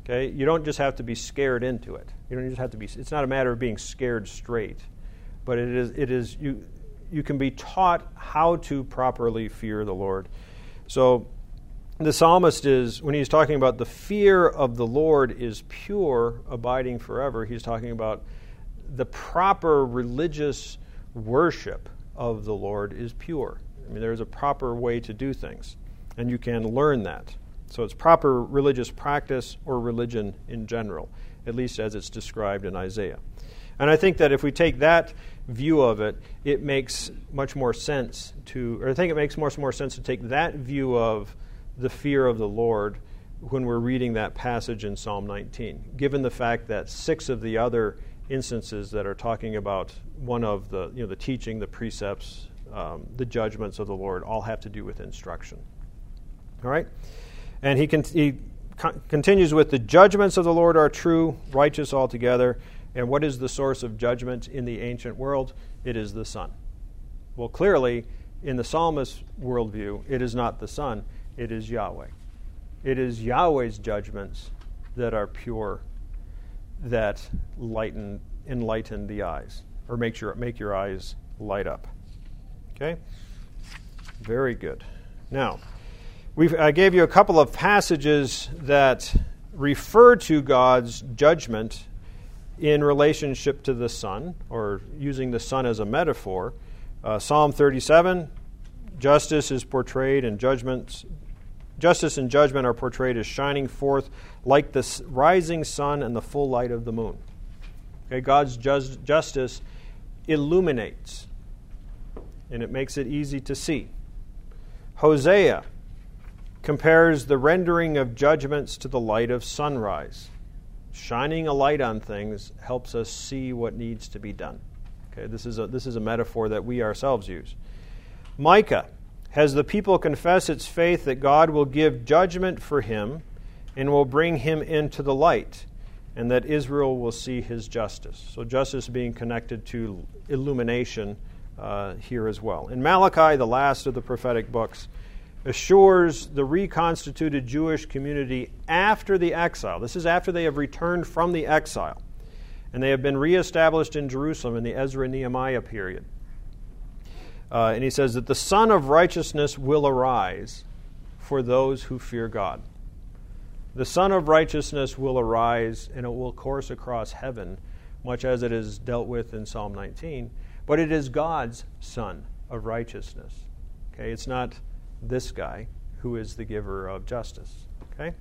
[SPEAKER 1] Okay, you don't just have to be scared into it. You don't just have to be. It's not a matter of being scared straight, but it is you can be taught how to properly fear the Lord. So the psalmist is, when he's talking about the fear of the Lord is pure, abiding forever, he's talking about the proper religious worship of the Lord is pure. I mean, there's a proper way to do things, and you can learn that. So it's proper religious practice or religion in general, at least as it's described in Isaiah. And I think that if we take that view of it, it makes much more sense I think it makes much more sense to take that view of the fear of the Lord when we're reading that passage in Psalm 19, given the fact that 6 of the other instances that are talking about one of the teaching, the precepts, the judgments of the Lord all have to do with instruction. All right? And he continues with, the judgments of the Lord are true, righteous altogether. And what is the source of judgment in the ancient world? It is the sun. Well, clearly, in the psalmist's worldview, it is not the sun, it is Yahweh. It is Yahweh's judgments that are pure, that enlighten the eyes, or make your eyes light up. Okay? Very good. Now, I gave you a couple of passages that refer to God's judgment in relationship to the sun, or using the sun as a metaphor. Psalm 37, justice and judgment are portrayed as shining forth like the rising sun and the full light of the moon. Okay, God's justice illuminates, and it makes it easy to see. Hosea compares the rendering of judgments to the light of sunrise. Shining a light on things helps us see what needs to be done. Okay, this is a metaphor that we ourselves use. Micah has the people confess its faith that God will give judgment for him and will bring him into the light, and that Israel will see his justice. So justice being connected to illumination here as well. In Malachi, the last of the prophetic books, assures the reconstituted Jewish community after the exile. This is after they have returned from the exile, and they have been reestablished in Jerusalem in the Ezra-Nehemiah period. And he says that the Son of Righteousness will arise for those who fear God. The Son of Righteousness will arise, and it will course across heaven, much as it is dealt with in Psalm 19. But it is God's Son of Righteousness. Okay, it's not this guy who is the giver of justice. Okay?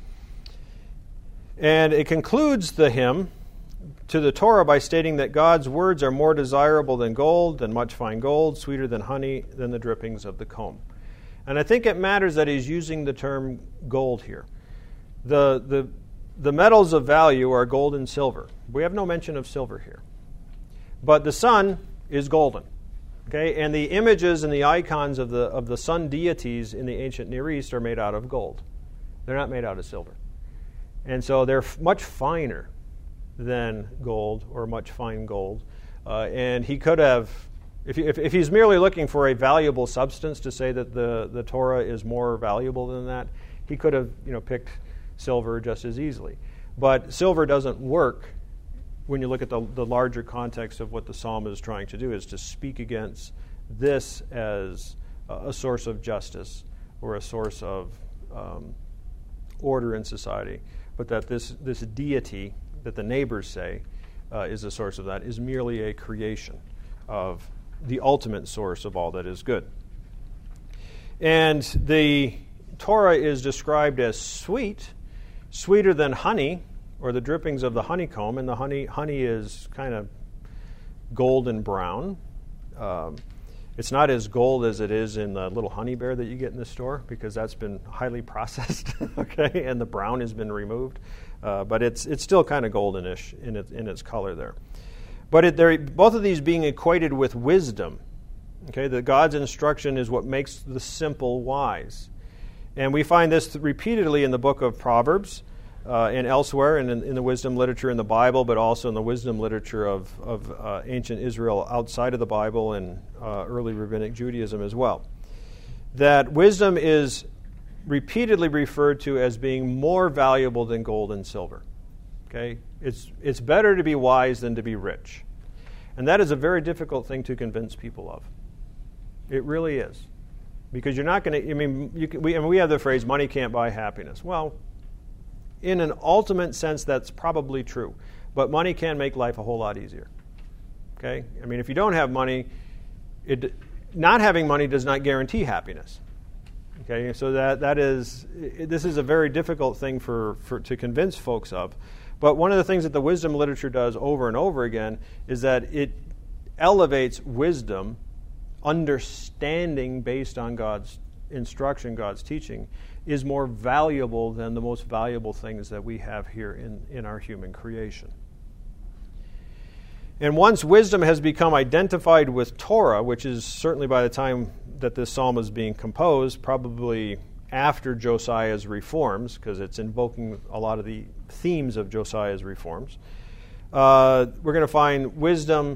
[SPEAKER 1] And it concludes the hymn to the Torah by stating that God's words are more desirable than gold, than much fine gold, sweeter than honey, than the drippings of the comb. And I think it matters that he's using the term gold here. The metals of value are gold and silver. We have no mention of silver here. But the sun is golden. Okay, and the images and the icons of the sun deities in the ancient Near East are made out of gold. They're not made out of silver. And so they're much finer than gold or much fine gold. And he could have, if he's merely looking for a valuable substance to say that the Torah is more valuable than that, he could have picked silver just as easily. But silver doesn't work when you look at the larger context of what the psalm is trying to do, is to speak against this as a source of justice or a source of order in society, but that this deity that the neighbors say is a source of that is merely a creation of the ultimate source of all that is good. And the Torah is described as sweet, sweeter than honey, or the drippings of the honeycomb, and the honey is kind of golden brown. It's not as gold as it is in the little honey bear that you get in the store, because that's been highly processed, okay, and the brown has been removed. But it's still kind of goldenish in its color there. But both of these being equated with wisdom, okay, that God's instruction is what makes the simple wise. And we find this repeatedly in the book of Proverbs, and elsewhere in the wisdom literature in the Bible, but also in the wisdom literature of ancient Israel outside of the Bible and early rabbinic Judaism as well. That wisdom is repeatedly referred to as being more valuable than gold and silver. Okay? It's better to be wise than to be rich. And that is a very difficult thing to convince people of. It really is. Because you're not going to, we have the phrase, money can't buy happiness. Well, in an ultimate sense, that's probably true. But money can make life a whole lot easier. Okay? I mean, if you don't have money, not having money does not guarantee happiness. Okay? So this is a very difficult thing to convince folks of. But one of the things that the wisdom literature does over and over again is that it elevates wisdom, understanding based on God's instruction, God's teaching, is more valuable than the most valuable things that we have here in our human creation. And once wisdom has become identified with Torah, which is certainly by the time that this psalm is being composed, probably after Josiah's reforms, because it's invoking a lot of the themes of Josiah's reforms, we're going to find wisdom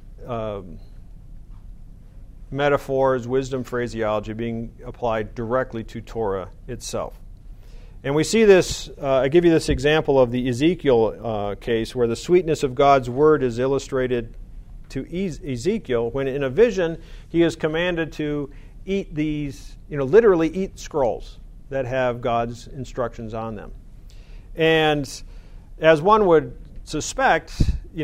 [SPEAKER 1] metaphors, wisdom phraseology being applied directly to Torah itself. And we see this, I give you this example of the Ezekiel case where the sweetness of God's word is illustrated to Ezekiel when in a vision he is commanded to eat these, literally eat scrolls that have God's instructions on them. And as one would suspect,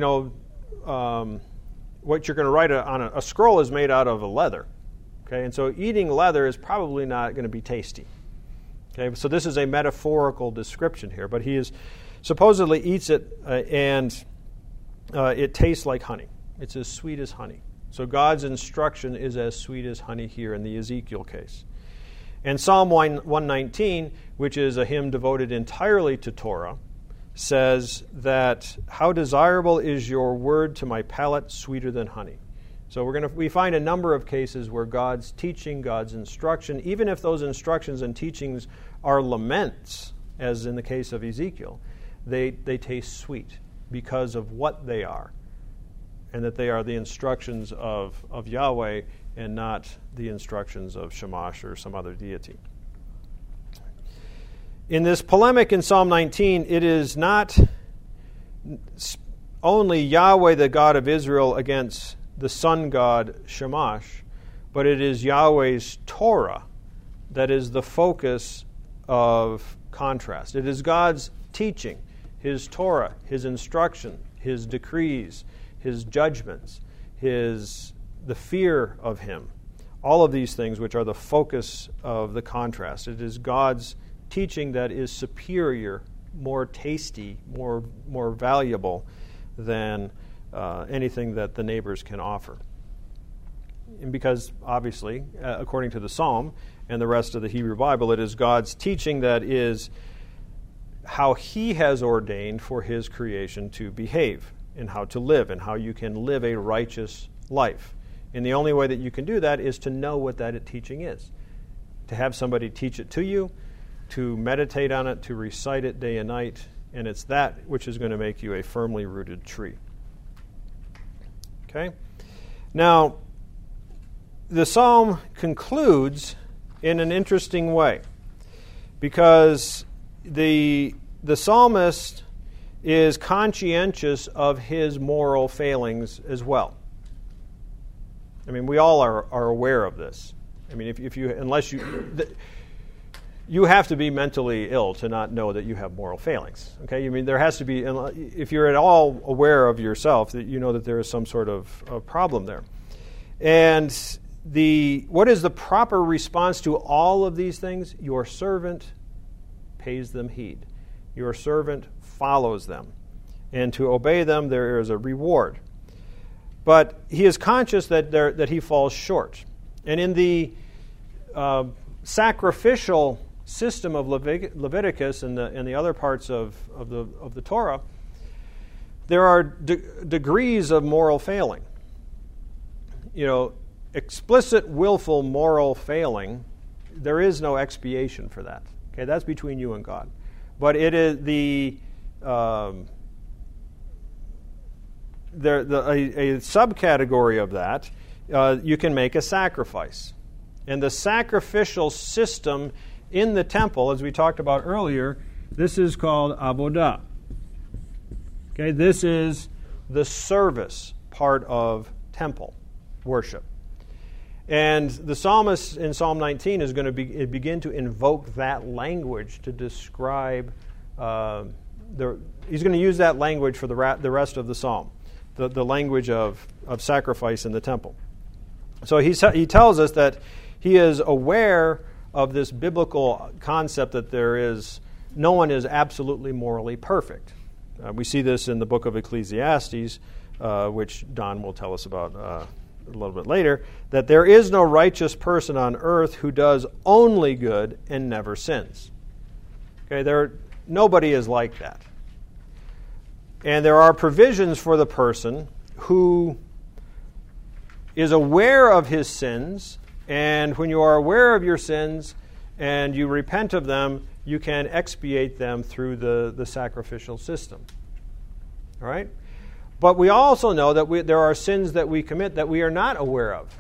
[SPEAKER 1] what you're going to write on a scroll is made out of a leather. Okay, and so eating leather is probably not going to be tasty. Okay, so this is a metaphorical description here, but he is supposedly eats it and it tastes like honey. It's as sweet as honey. So God's instruction is as sweet as honey here in the Ezekiel case. And Psalm 119, which is a hymn devoted entirely to Torah, says that, how desirable is your word to my palate, sweeter than honey. So we find a number of cases where God's teaching, God's instruction, even if those instructions and teachings are laments, as in the case of Ezekiel, they taste sweet because of what they are, and that they are the instructions of Yahweh and not the instructions of Shamash or some other deity. In this polemic in Psalm 19, it is not only Yahweh, the God of Israel, against the sun god Shamash, but it is Yahweh's Torah that is the focus of contrast. It is God's teaching, His Torah, His instruction, His decrees, His judgments, the fear of Him. All of these things which are the focus of the contrast. It is God's teaching that is superior, more tasty, more valuable than anything that the neighbors can offer. And because, obviously, according to the Psalm and the rest of the Hebrew Bible, it is God's teaching that is how He has ordained for His creation to behave and how to live and how you can live a righteous life. And the only way that you can do that is to know what that teaching is, to have somebody teach it to you, to meditate on it, to recite it day and night, and it's that which is going to make you a firmly rooted tree. Okay? Now, the psalm concludes in an interesting way, because the psalmist is conscientious of his moral failings as well. I mean, we all are aware of this. I mean, you have to be mentally ill to not know that you have moral failings. Okay, I mean, there has to be, if you're at all aware of yourself, that you know that there is some sort of problem there. And what is the proper response to all of these things? Your servant pays them heed. Your servant follows them. And to obey them, there is a reward. But he is conscious that he falls short. And in the sacrificial system of Leviticus and the other parts of the Torah, there are degrees of moral failing. Explicit, willful moral failing, there is no expiation for that. Okay, that's between you and God. But it is a subcategory of that. You can make a sacrifice, and the sacrificial system in the temple, as we talked about earlier, this is called avodah. Okay, this is the service part of temple worship. And the psalmist in Psalm 19 is going to begin to invoke that language to describe, he's going to use that language for the rest of the psalm, the language of sacrifice in the temple. So he tells us that he is aware of this biblical concept that no one is absolutely morally perfect. We see this in the book of Ecclesiastes, which Don will tell us about a little bit later, that there is no righteous person on earth who does only good and never sins. Okay, nobody is like that. And there are provisions for the person who is aware of his sins, and when you are aware of your sins and you repent of them, you can expiate them through the sacrificial system. All right? But we also know that there are sins that we commit that we are not aware of.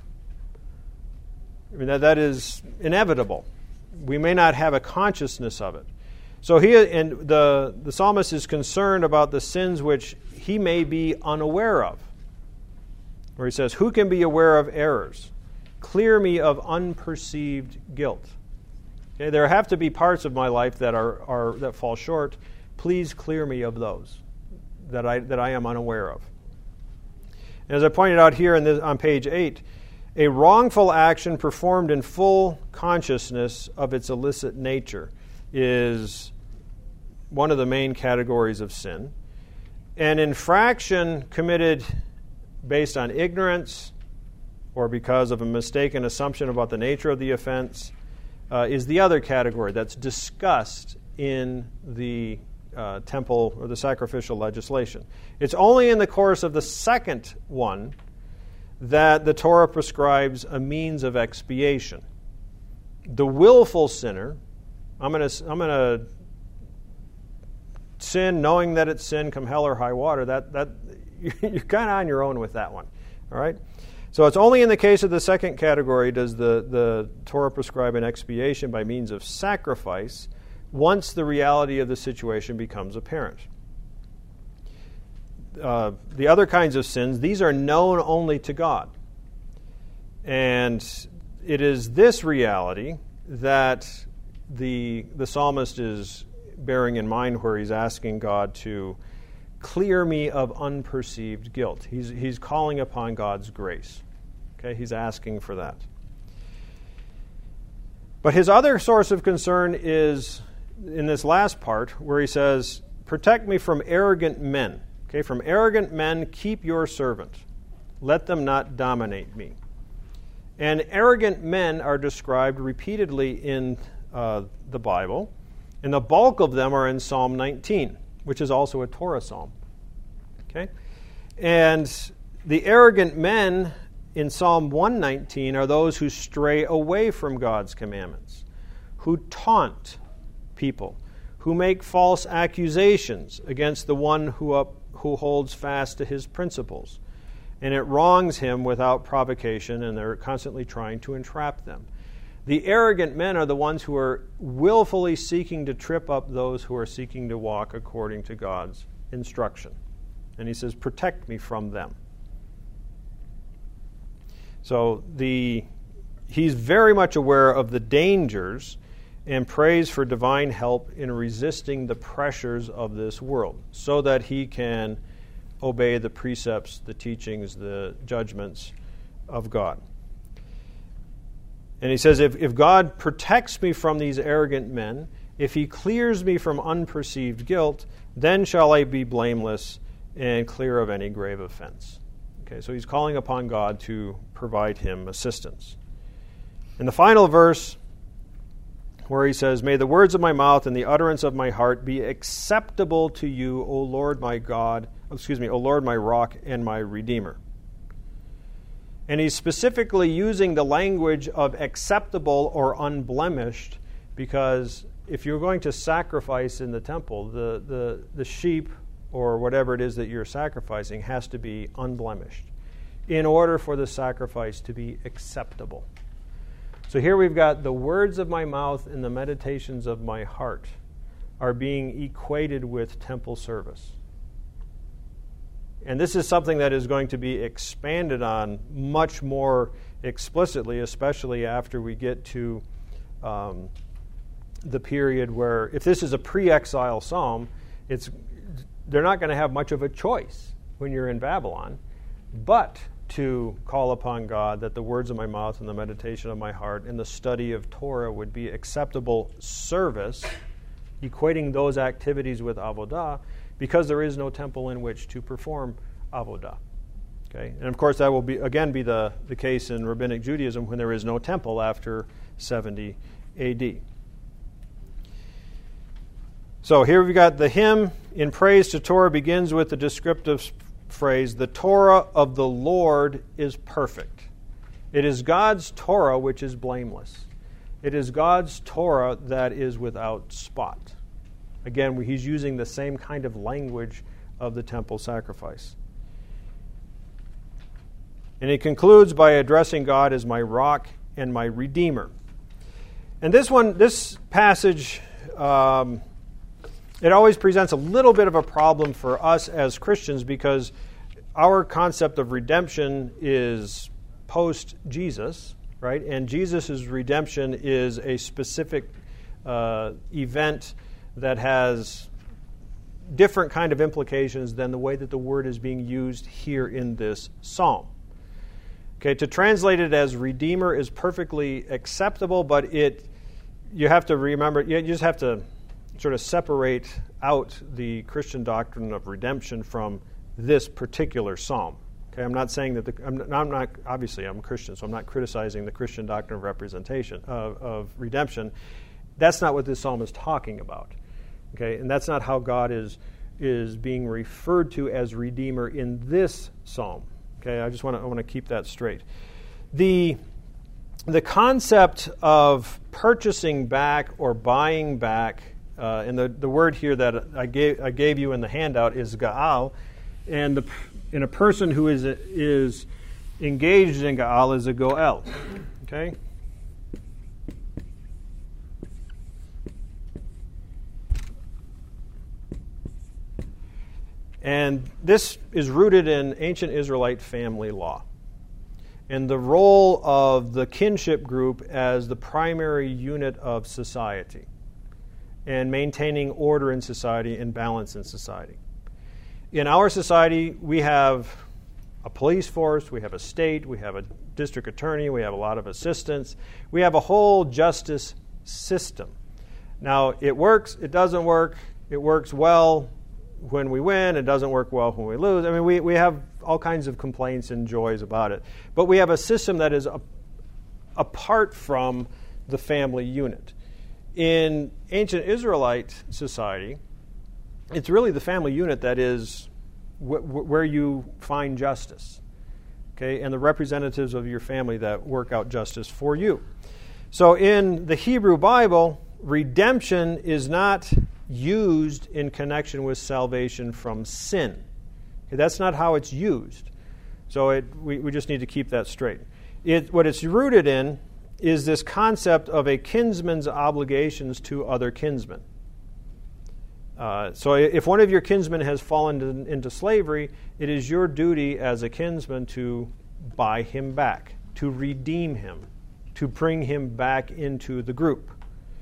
[SPEAKER 1] I mean, that is inevitable. We may not have a consciousness of it. So the psalmist is concerned about the sins which he may be unaware of. Where he says, "Who can be aware of errors? Clear me of unperceived guilt." Okay, there have to be parts of my life that fall short. Please clear me of those that I am unaware of. And as I pointed out here on page 8, a wrongful action performed in full consciousness of its illicit nature is one of the main categories of sin. An infraction committed based on ignorance or because of a mistaken assumption about the nature of the offense is the other category that's discussed in the temple or the sacrificial legislation. It's only in the course of the second one that the Torah prescribes a means of expiation. The willful sinner, I'm going to sin knowing that it's sin, come hell or high water. That you're kind of on your own with that one. All right? So it's only in the case of the second category does the Torah prescribe an expiation by means of sacrifice once the reality of the situation becomes apparent. The other kinds of sins, these are known only to God. And it is this reality that the psalmist is bearing in mind where he's asking God to clear me of unperceived guilt. He's calling upon God's grace. Okay, he's asking for that. But his other source of concern is in this last part where he says, "Protect me from arrogant men." Okay, from arrogant men, keep your servant. Let them not dominate me. And arrogant men are described repeatedly in the Bible, and the bulk of them are in Psalm 19, which is also a Torah psalm. Okay? And the arrogant men in Psalm 119 are those who stray away from God's commandments, who taunt people, who make false accusations against the one who holds fast to his principles. And it wrongs him without provocation, and they're constantly trying to entrap them. The arrogant men are the ones who are willfully seeking to trip up those who are seeking to walk according to God's instruction. And he says, protect me from them. So he's very much aware of the dangers and prays for divine help in resisting the pressures of this world so that he can obey the precepts, the teachings, the judgments of God. And he says, if God protects me from these arrogant men, if he clears me from unperceived guilt, then shall I be blameless and clear of any grave offense. Okay, so he's calling upon God to provide him assistance. In the final verse, where he says, "May the words of my mouth and the utterance of my heart be acceptable to you, O Lord my God, O Lord my rock and my redeemer." And he's specifically using the language of acceptable or unblemished because if you're going to sacrifice in the temple, the sheep or whatever it is that you're sacrificing has to be unblemished in order for the sacrifice to be acceptable. So here we've got the words of my mouth and the meditations of my heart are being equated with temple service. And this is something that is going to be expanded on much more explicitly, especially after we get to the period where, if this is a pre-exile psalm, they're not going to have much of a choice when you're in Babylon, but to call upon God that the words of my mouth and the meditation of my heart and the study of Torah would be acceptable service, equating those activities with avodah, because there is no temple in which to perform avodah. Okay? And of course that will be the case in Rabbinic Judaism when there is no temple after 70 AD. So here we've got the hymn in praise to Torah begins with the descriptive phrase, the Torah of the Lord is perfect. It is God's Torah which is blameless. It is God's Torah that is without spot. Again, he's using the same kind of language of the temple sacrifice. And he concludes by addressing God as my rock and my redeemer. And this passage, it always presents a little bit of a problem for us as Christians because our concept of redemption is post-Jesus, right? And Jesus' redemption is a specific event that has different kind of implications than the way that the word is being used here in this psalm. Okay, to translate it as redeemer is perfectly acceptable, but you have to remember, you just have to sort of separate out the Christian doctrine of redemption from this particular psalm. Okay, I'm not saying that obviously I'm a Christian, so I'm not criticizing the Christian doctrine of representation of redemption. That's not what this psalm is talking about. Okay, and that's not how God is being referred to as redeemer in this psalm. Okay, I want to keep that straight. The concept of purchasing back or buying back, and the word here that I gave you in the handout is ga'al, and a person who is engaged in ga'al is a goel. Okay. And this is rooted in ancient Israelite family law and the role of the kinship group as the primary unit of society and maintaining order in society and balance in society. In our society, we have a police force, we have a state, we have a district attorney, we have a lot of assistants. We have a whole justice system. Now, it works, it doesn't work, it works well when we win, it doesn't work well when we lose. I mean, we have all kinds of complaints and joys about it. But we have a system that is apart from the family unit. In ancient Israelite society, it's really the family unit that is where you find justice, okay, and the representatives of your family that work out justice for you. So in the Hebrew Bible, redemption is not used in connection with salvation from sin. Okay, that's not how it's used. So we just need to keep that straight. What it's rooted in is this concept of a kinsman's obligations to other kinsmen. So if one of your kinsmen has fallen into slavery, it is your duty as a kinsman to buy him back, to redeem him, to bring him back into the group.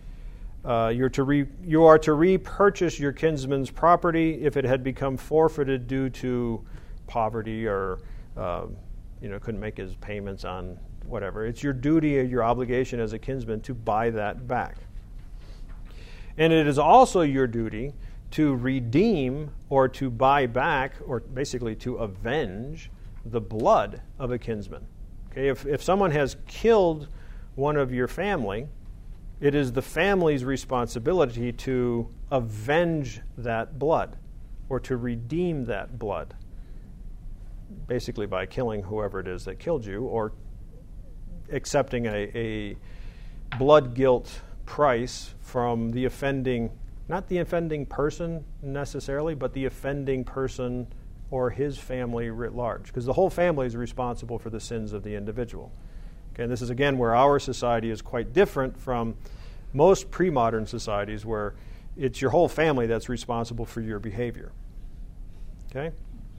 [SPEAKER 1] You are to repurchase your kinsman's property if it had become forfeited due to poverty or couldn't make his payments on whatever. It's your duty or your obligation as a kinsman to buy that back. And it is also your duty to redeem or to buy back or basically to avenge the blood of a kinsman. Okay, if someone has killed one of your family, it is the family's responsibility to avenge that blood or to redeem that blood, basically by killing whoever it is that killed you or accepting a blood guilt price from the offending, not the offending person necessarily, but the offending person or his family writ large, because the whole family is responsible for the sins of the individual. Okay, and this is, again, where our society is quite different from most pre-modern societies, where it's your whole family that's responsible for your behavior. Okay?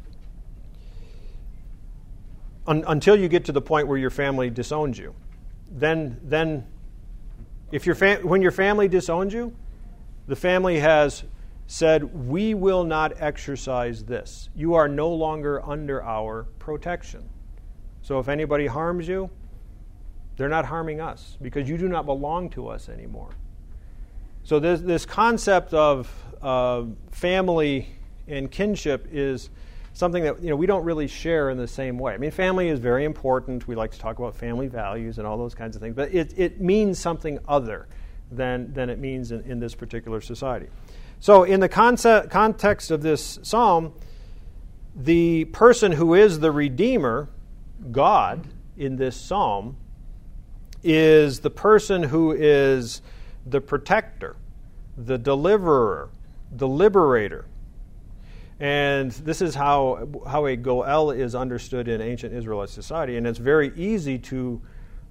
[SPEAKER 1] Until you get to the point where your family disowns you. Then if when your family disowns you, the family has said, we will not exercise this. You are no longer under our protection. So if anybody harms you, they're not harming us because you do not belong to us anymore. So this concept of family and kinship is something that we don't really share in the same way. I mean, family is very important. We like to talk about family values and all those kinds of things, but it means something other than it means in this particular society. So in the context of this psalm, the person who is the Redeemer, God, in this psalm, is the person who is the protector, the deliverer, the liberator. And this is how a Goel is understood in ancient Israelite society, and it's very easy to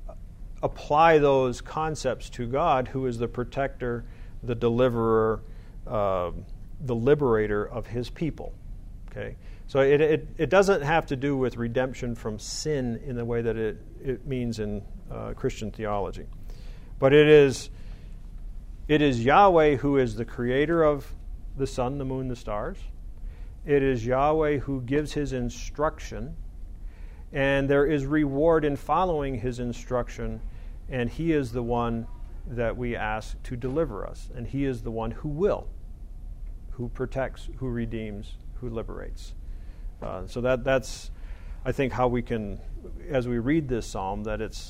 [SPEAKER 1] apply those concepts to God, who is the protector, the deliverer, the liberator of his people. Okay, so it doesn't have to do with redemption from sin in the way that it means in Christian theology, but it is Yahweh who is the creator of the sun, the moon, the stars. It is Yahweh who gives his instruction, and there is reward in following his instruction, and he is the one that we ask to deliver us, and he is the one who protects, who redeems, who liberates. So that's, I think, how we can, as we read this psalm, that it's,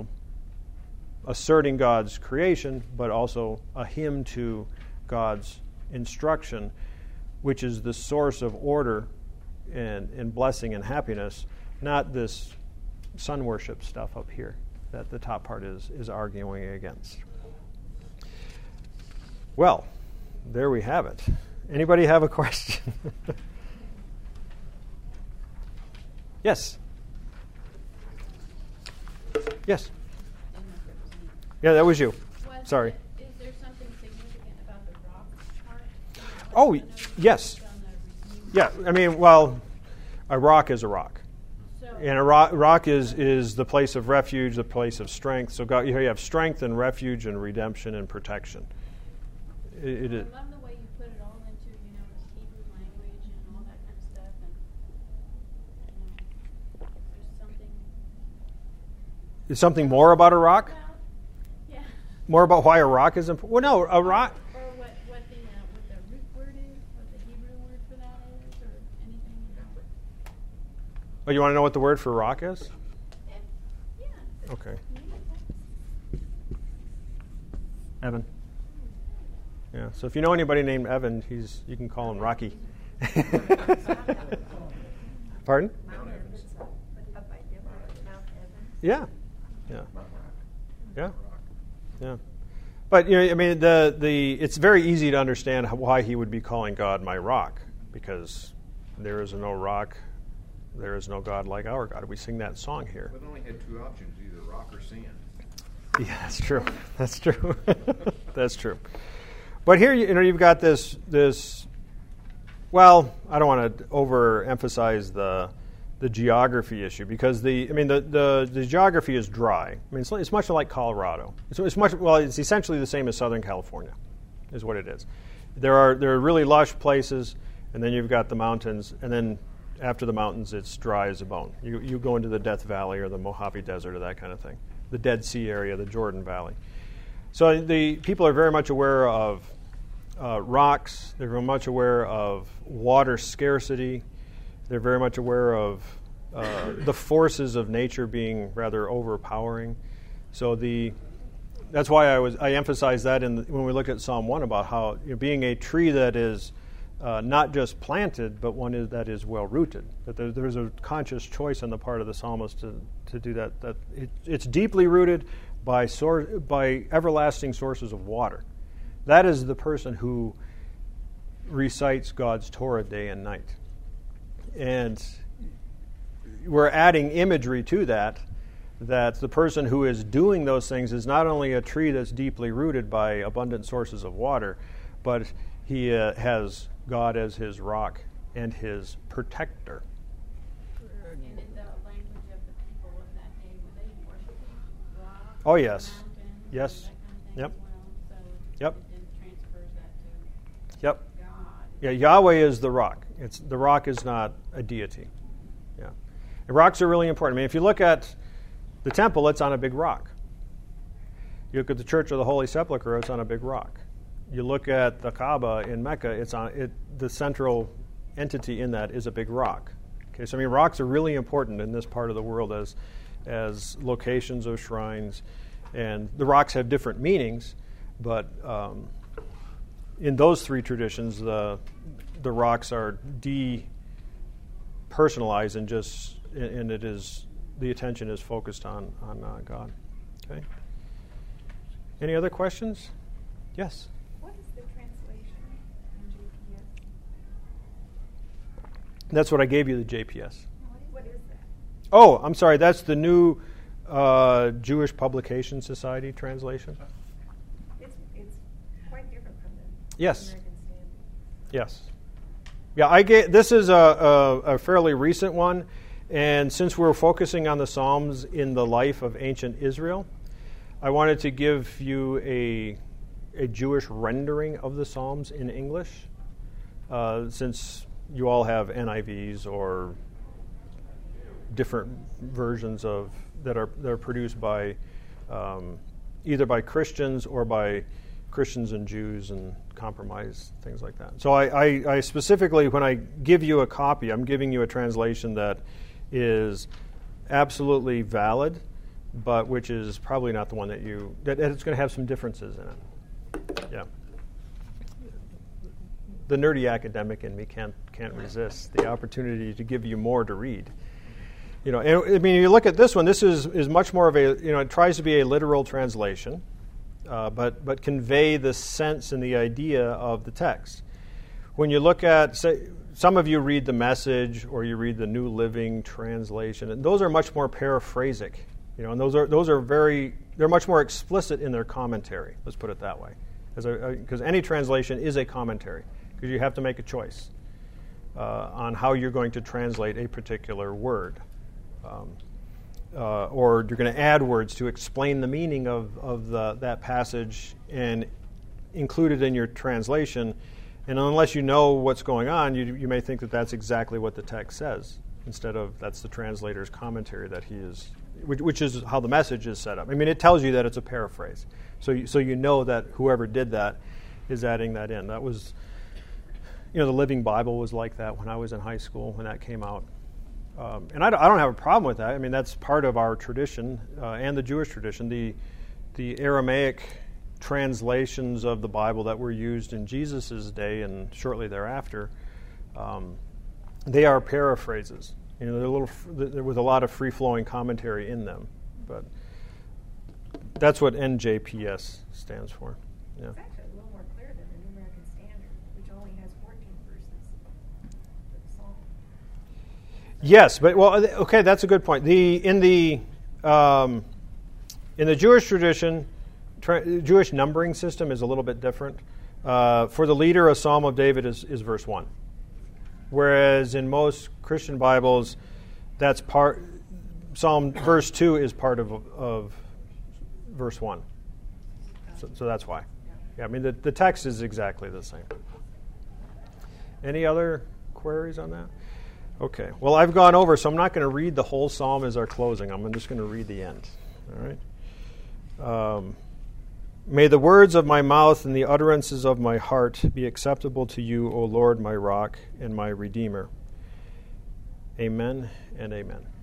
[SPEAKER 1] asserting God's creation, but also a hymn to God's instruction, which is the source of order and blessing and happiness, not this sun worship stuff up here that the top part is arguing against. Well, there we have it. Anybody have a question? Yes. Yes. Yeah, that was you. Sorry.
[SPEAKER 2] Is there something significant about the rock part?
[SPEAKER 1] Oh, yes. Yeah, I mean, well, a rock is a rock. And a rock is the place of refuge, the place of strength. So God, you have strength and refuge and redemption and protection.
[SPEAKER 2] I love the way you put it all into, this Hebrew language and all that kind of stuff. And there's something.
[SPEAKER 1] Is something more about a rock?
[SPEAKER 2] Yeah.
[SPEAKER 1] More about why a rock is important? Well, no, a rock.
[SPEAKER 2] Or what the root word is, what the Hebrew word for that is, or anything about it.
[SPEAKER 1] Oh, you want to know what the word for rock is?
[SPEAKER 2] Yeah.
[SPEAKER 1] Okay. Evan. Yeah. So if you know anybody named Evan, you can call him Rocky. Pardon? Yeah. Yeah. Yeah. Yeah. But I mean, it's very easy to understand why he would be calling God my rock, because there is no rock, there is no God like our God. We sing that song here.
[SPEAKER 3] But it only had two options: either rock or sand.
[SPEAKER 1] Yeah, that's true. That's true. That's true. But here, you've got this. Well, I don't want to overemphasize the geography issue, because the geography is dry. I mean, it's much like Colorado. It's essentially the same as Southern California, is what it is. There are really lush places, and then you've got the mountains, and then after the mountains, it's dry as a bone. You go into the Death Valley or the Mojave Desert or that kind of thing, the Dead Sea area, the Jordan Valley. So the people are very much aware of rocks. They're very much aware of water scarcity. They're very much aware of the forces of nature being rather overpowering. So that's why I emphasize that when we look at Psalm 1 about how being a tree that is not just planted, but one that is well rooted. That there's a conscious choice on the part of the psalmist to do that. That it's deeply rooted by everlasting sources of water. That is the person who recites God's Torah day and night. And we're adding imagery to that that the person who is doing those things is not only a tree that's deeply rooted by abundant sources of water, but he has God as his rock and his protector.
[SPEAKER 2] And in the language of the people of that day, were they worshiping rock?
[SPEAKER 1] Oh, yes.
[SPEAKER 2] Mountain,
[SPEAKER 1] Yes.
[SPEAKER 2] that kind of thing
[SPEAKER 1] Yep.
[SPEAKER 2] as well? So
[SPEAKER 1] Yep.
[SPEAKER 2] it then transfers that to
[SPEAKER 1] Yep.
[SPEAKER 2] God.
[SPEAKER 1] Yeah, Yahweh is the rock. The rock is not a deity. Yeah. And rocks are really important. I mean, if you look at the temple, it's on a big rock. You look at the Church of the Holy Sepulchre, it's on a big rock. You look at the Kaaba in Mecca, it's on it. The central entity in that is a big rock. Okay, so I mean, rocks are really important in this part of the world as locations of shrines, and the rocks have different meanings, but in those three traditions, the rocks are depersonalized and it is the attention is focused on God. Okay. Any other questions? Yes.
[SPEAKER 4] What is the translation in JPS?
[SPEAKER 1] That's what I gave you, the JPS.
[SPEAKER 4] What is that?
[SPEAKER 1] Oh, I'm sorry. That's the new Jewish Publication Society translation.
[SPEAKER 4] It's quite different from the
[SPEAKER 1] Yes.
[SPEAKER 4] American Standard.
[SPEAKER 1] Yes. Yeah, this is a fairly recent one, and since we're focusing on the Psalms in the life of ancient Israel, I wanted to give you a Jewish rendering of the Psalms in English, since you all have NIVs or different versions that are produced by either by Christians or by Christians and Jews and compromise, things like that. So I specifically, when I give you a copy, I'm giving you a translation that is absolutely valid, but which is probably not the one that it's going to have some differences in it. Yeah. The nerdy academic in me can't resist the opportunity to give you more to read. You know, and, I mean, you look at this one. This is much more of it tries to be a literal translation, but convey the sense and the idea of the text. When you look at, say, some of you read the Message or you read the New Living Translation, and those are much more paraphrasic. And they're much more explicit in their commentary. Let's put it that way, because any translation is a commentary, because you have to make a choice on how you're going to translate a particular word. Or you're going to add words to explain the meaning of that passage and include it in your translation. And unless you know what's going on, you may think that that's exactly what the text says, instead of that's the translator's commentary that he is, which is how the Message is set up. I mean, it tells you that it's a paraphrase, so you know that whoever did that is adding that in. That was, the Living Bible was like that when I was in high school when that came out. And I don't have a problem with that. I mean, that's part of our tradition and the Jewish tradition. The Aramaic translations of the Bible that were used in Jesus' day and shortly thereafter, they are paraphrases. They're with a lot of free-flowing commentary in them. But that's what NJPS stands for. Yeah.
[SPEAKER 4] It's actually a little more clear than the New American Standard, which only has 14 verses for the Psalm.
[SPEAKER 1] Yes, but okay, that's a good point. In the Jewish tradition, Jewish numbering system is a little bit different. For the leader, a Psalm of David is verse 1, whereas in most Christian Bibles, that's verse 2 is part of verse 1. So that's why. Yeah, I mean the text is exactly the same. Any other queries on that? Okay. Well, I've gone over, so I'm not going to read the whole psalm as our closing. I'm just going to read the end. All right. May the words of my mouth and the utterances of my heart be acceptable to you, O Lord, my rock and my redeemer. Amen and amen.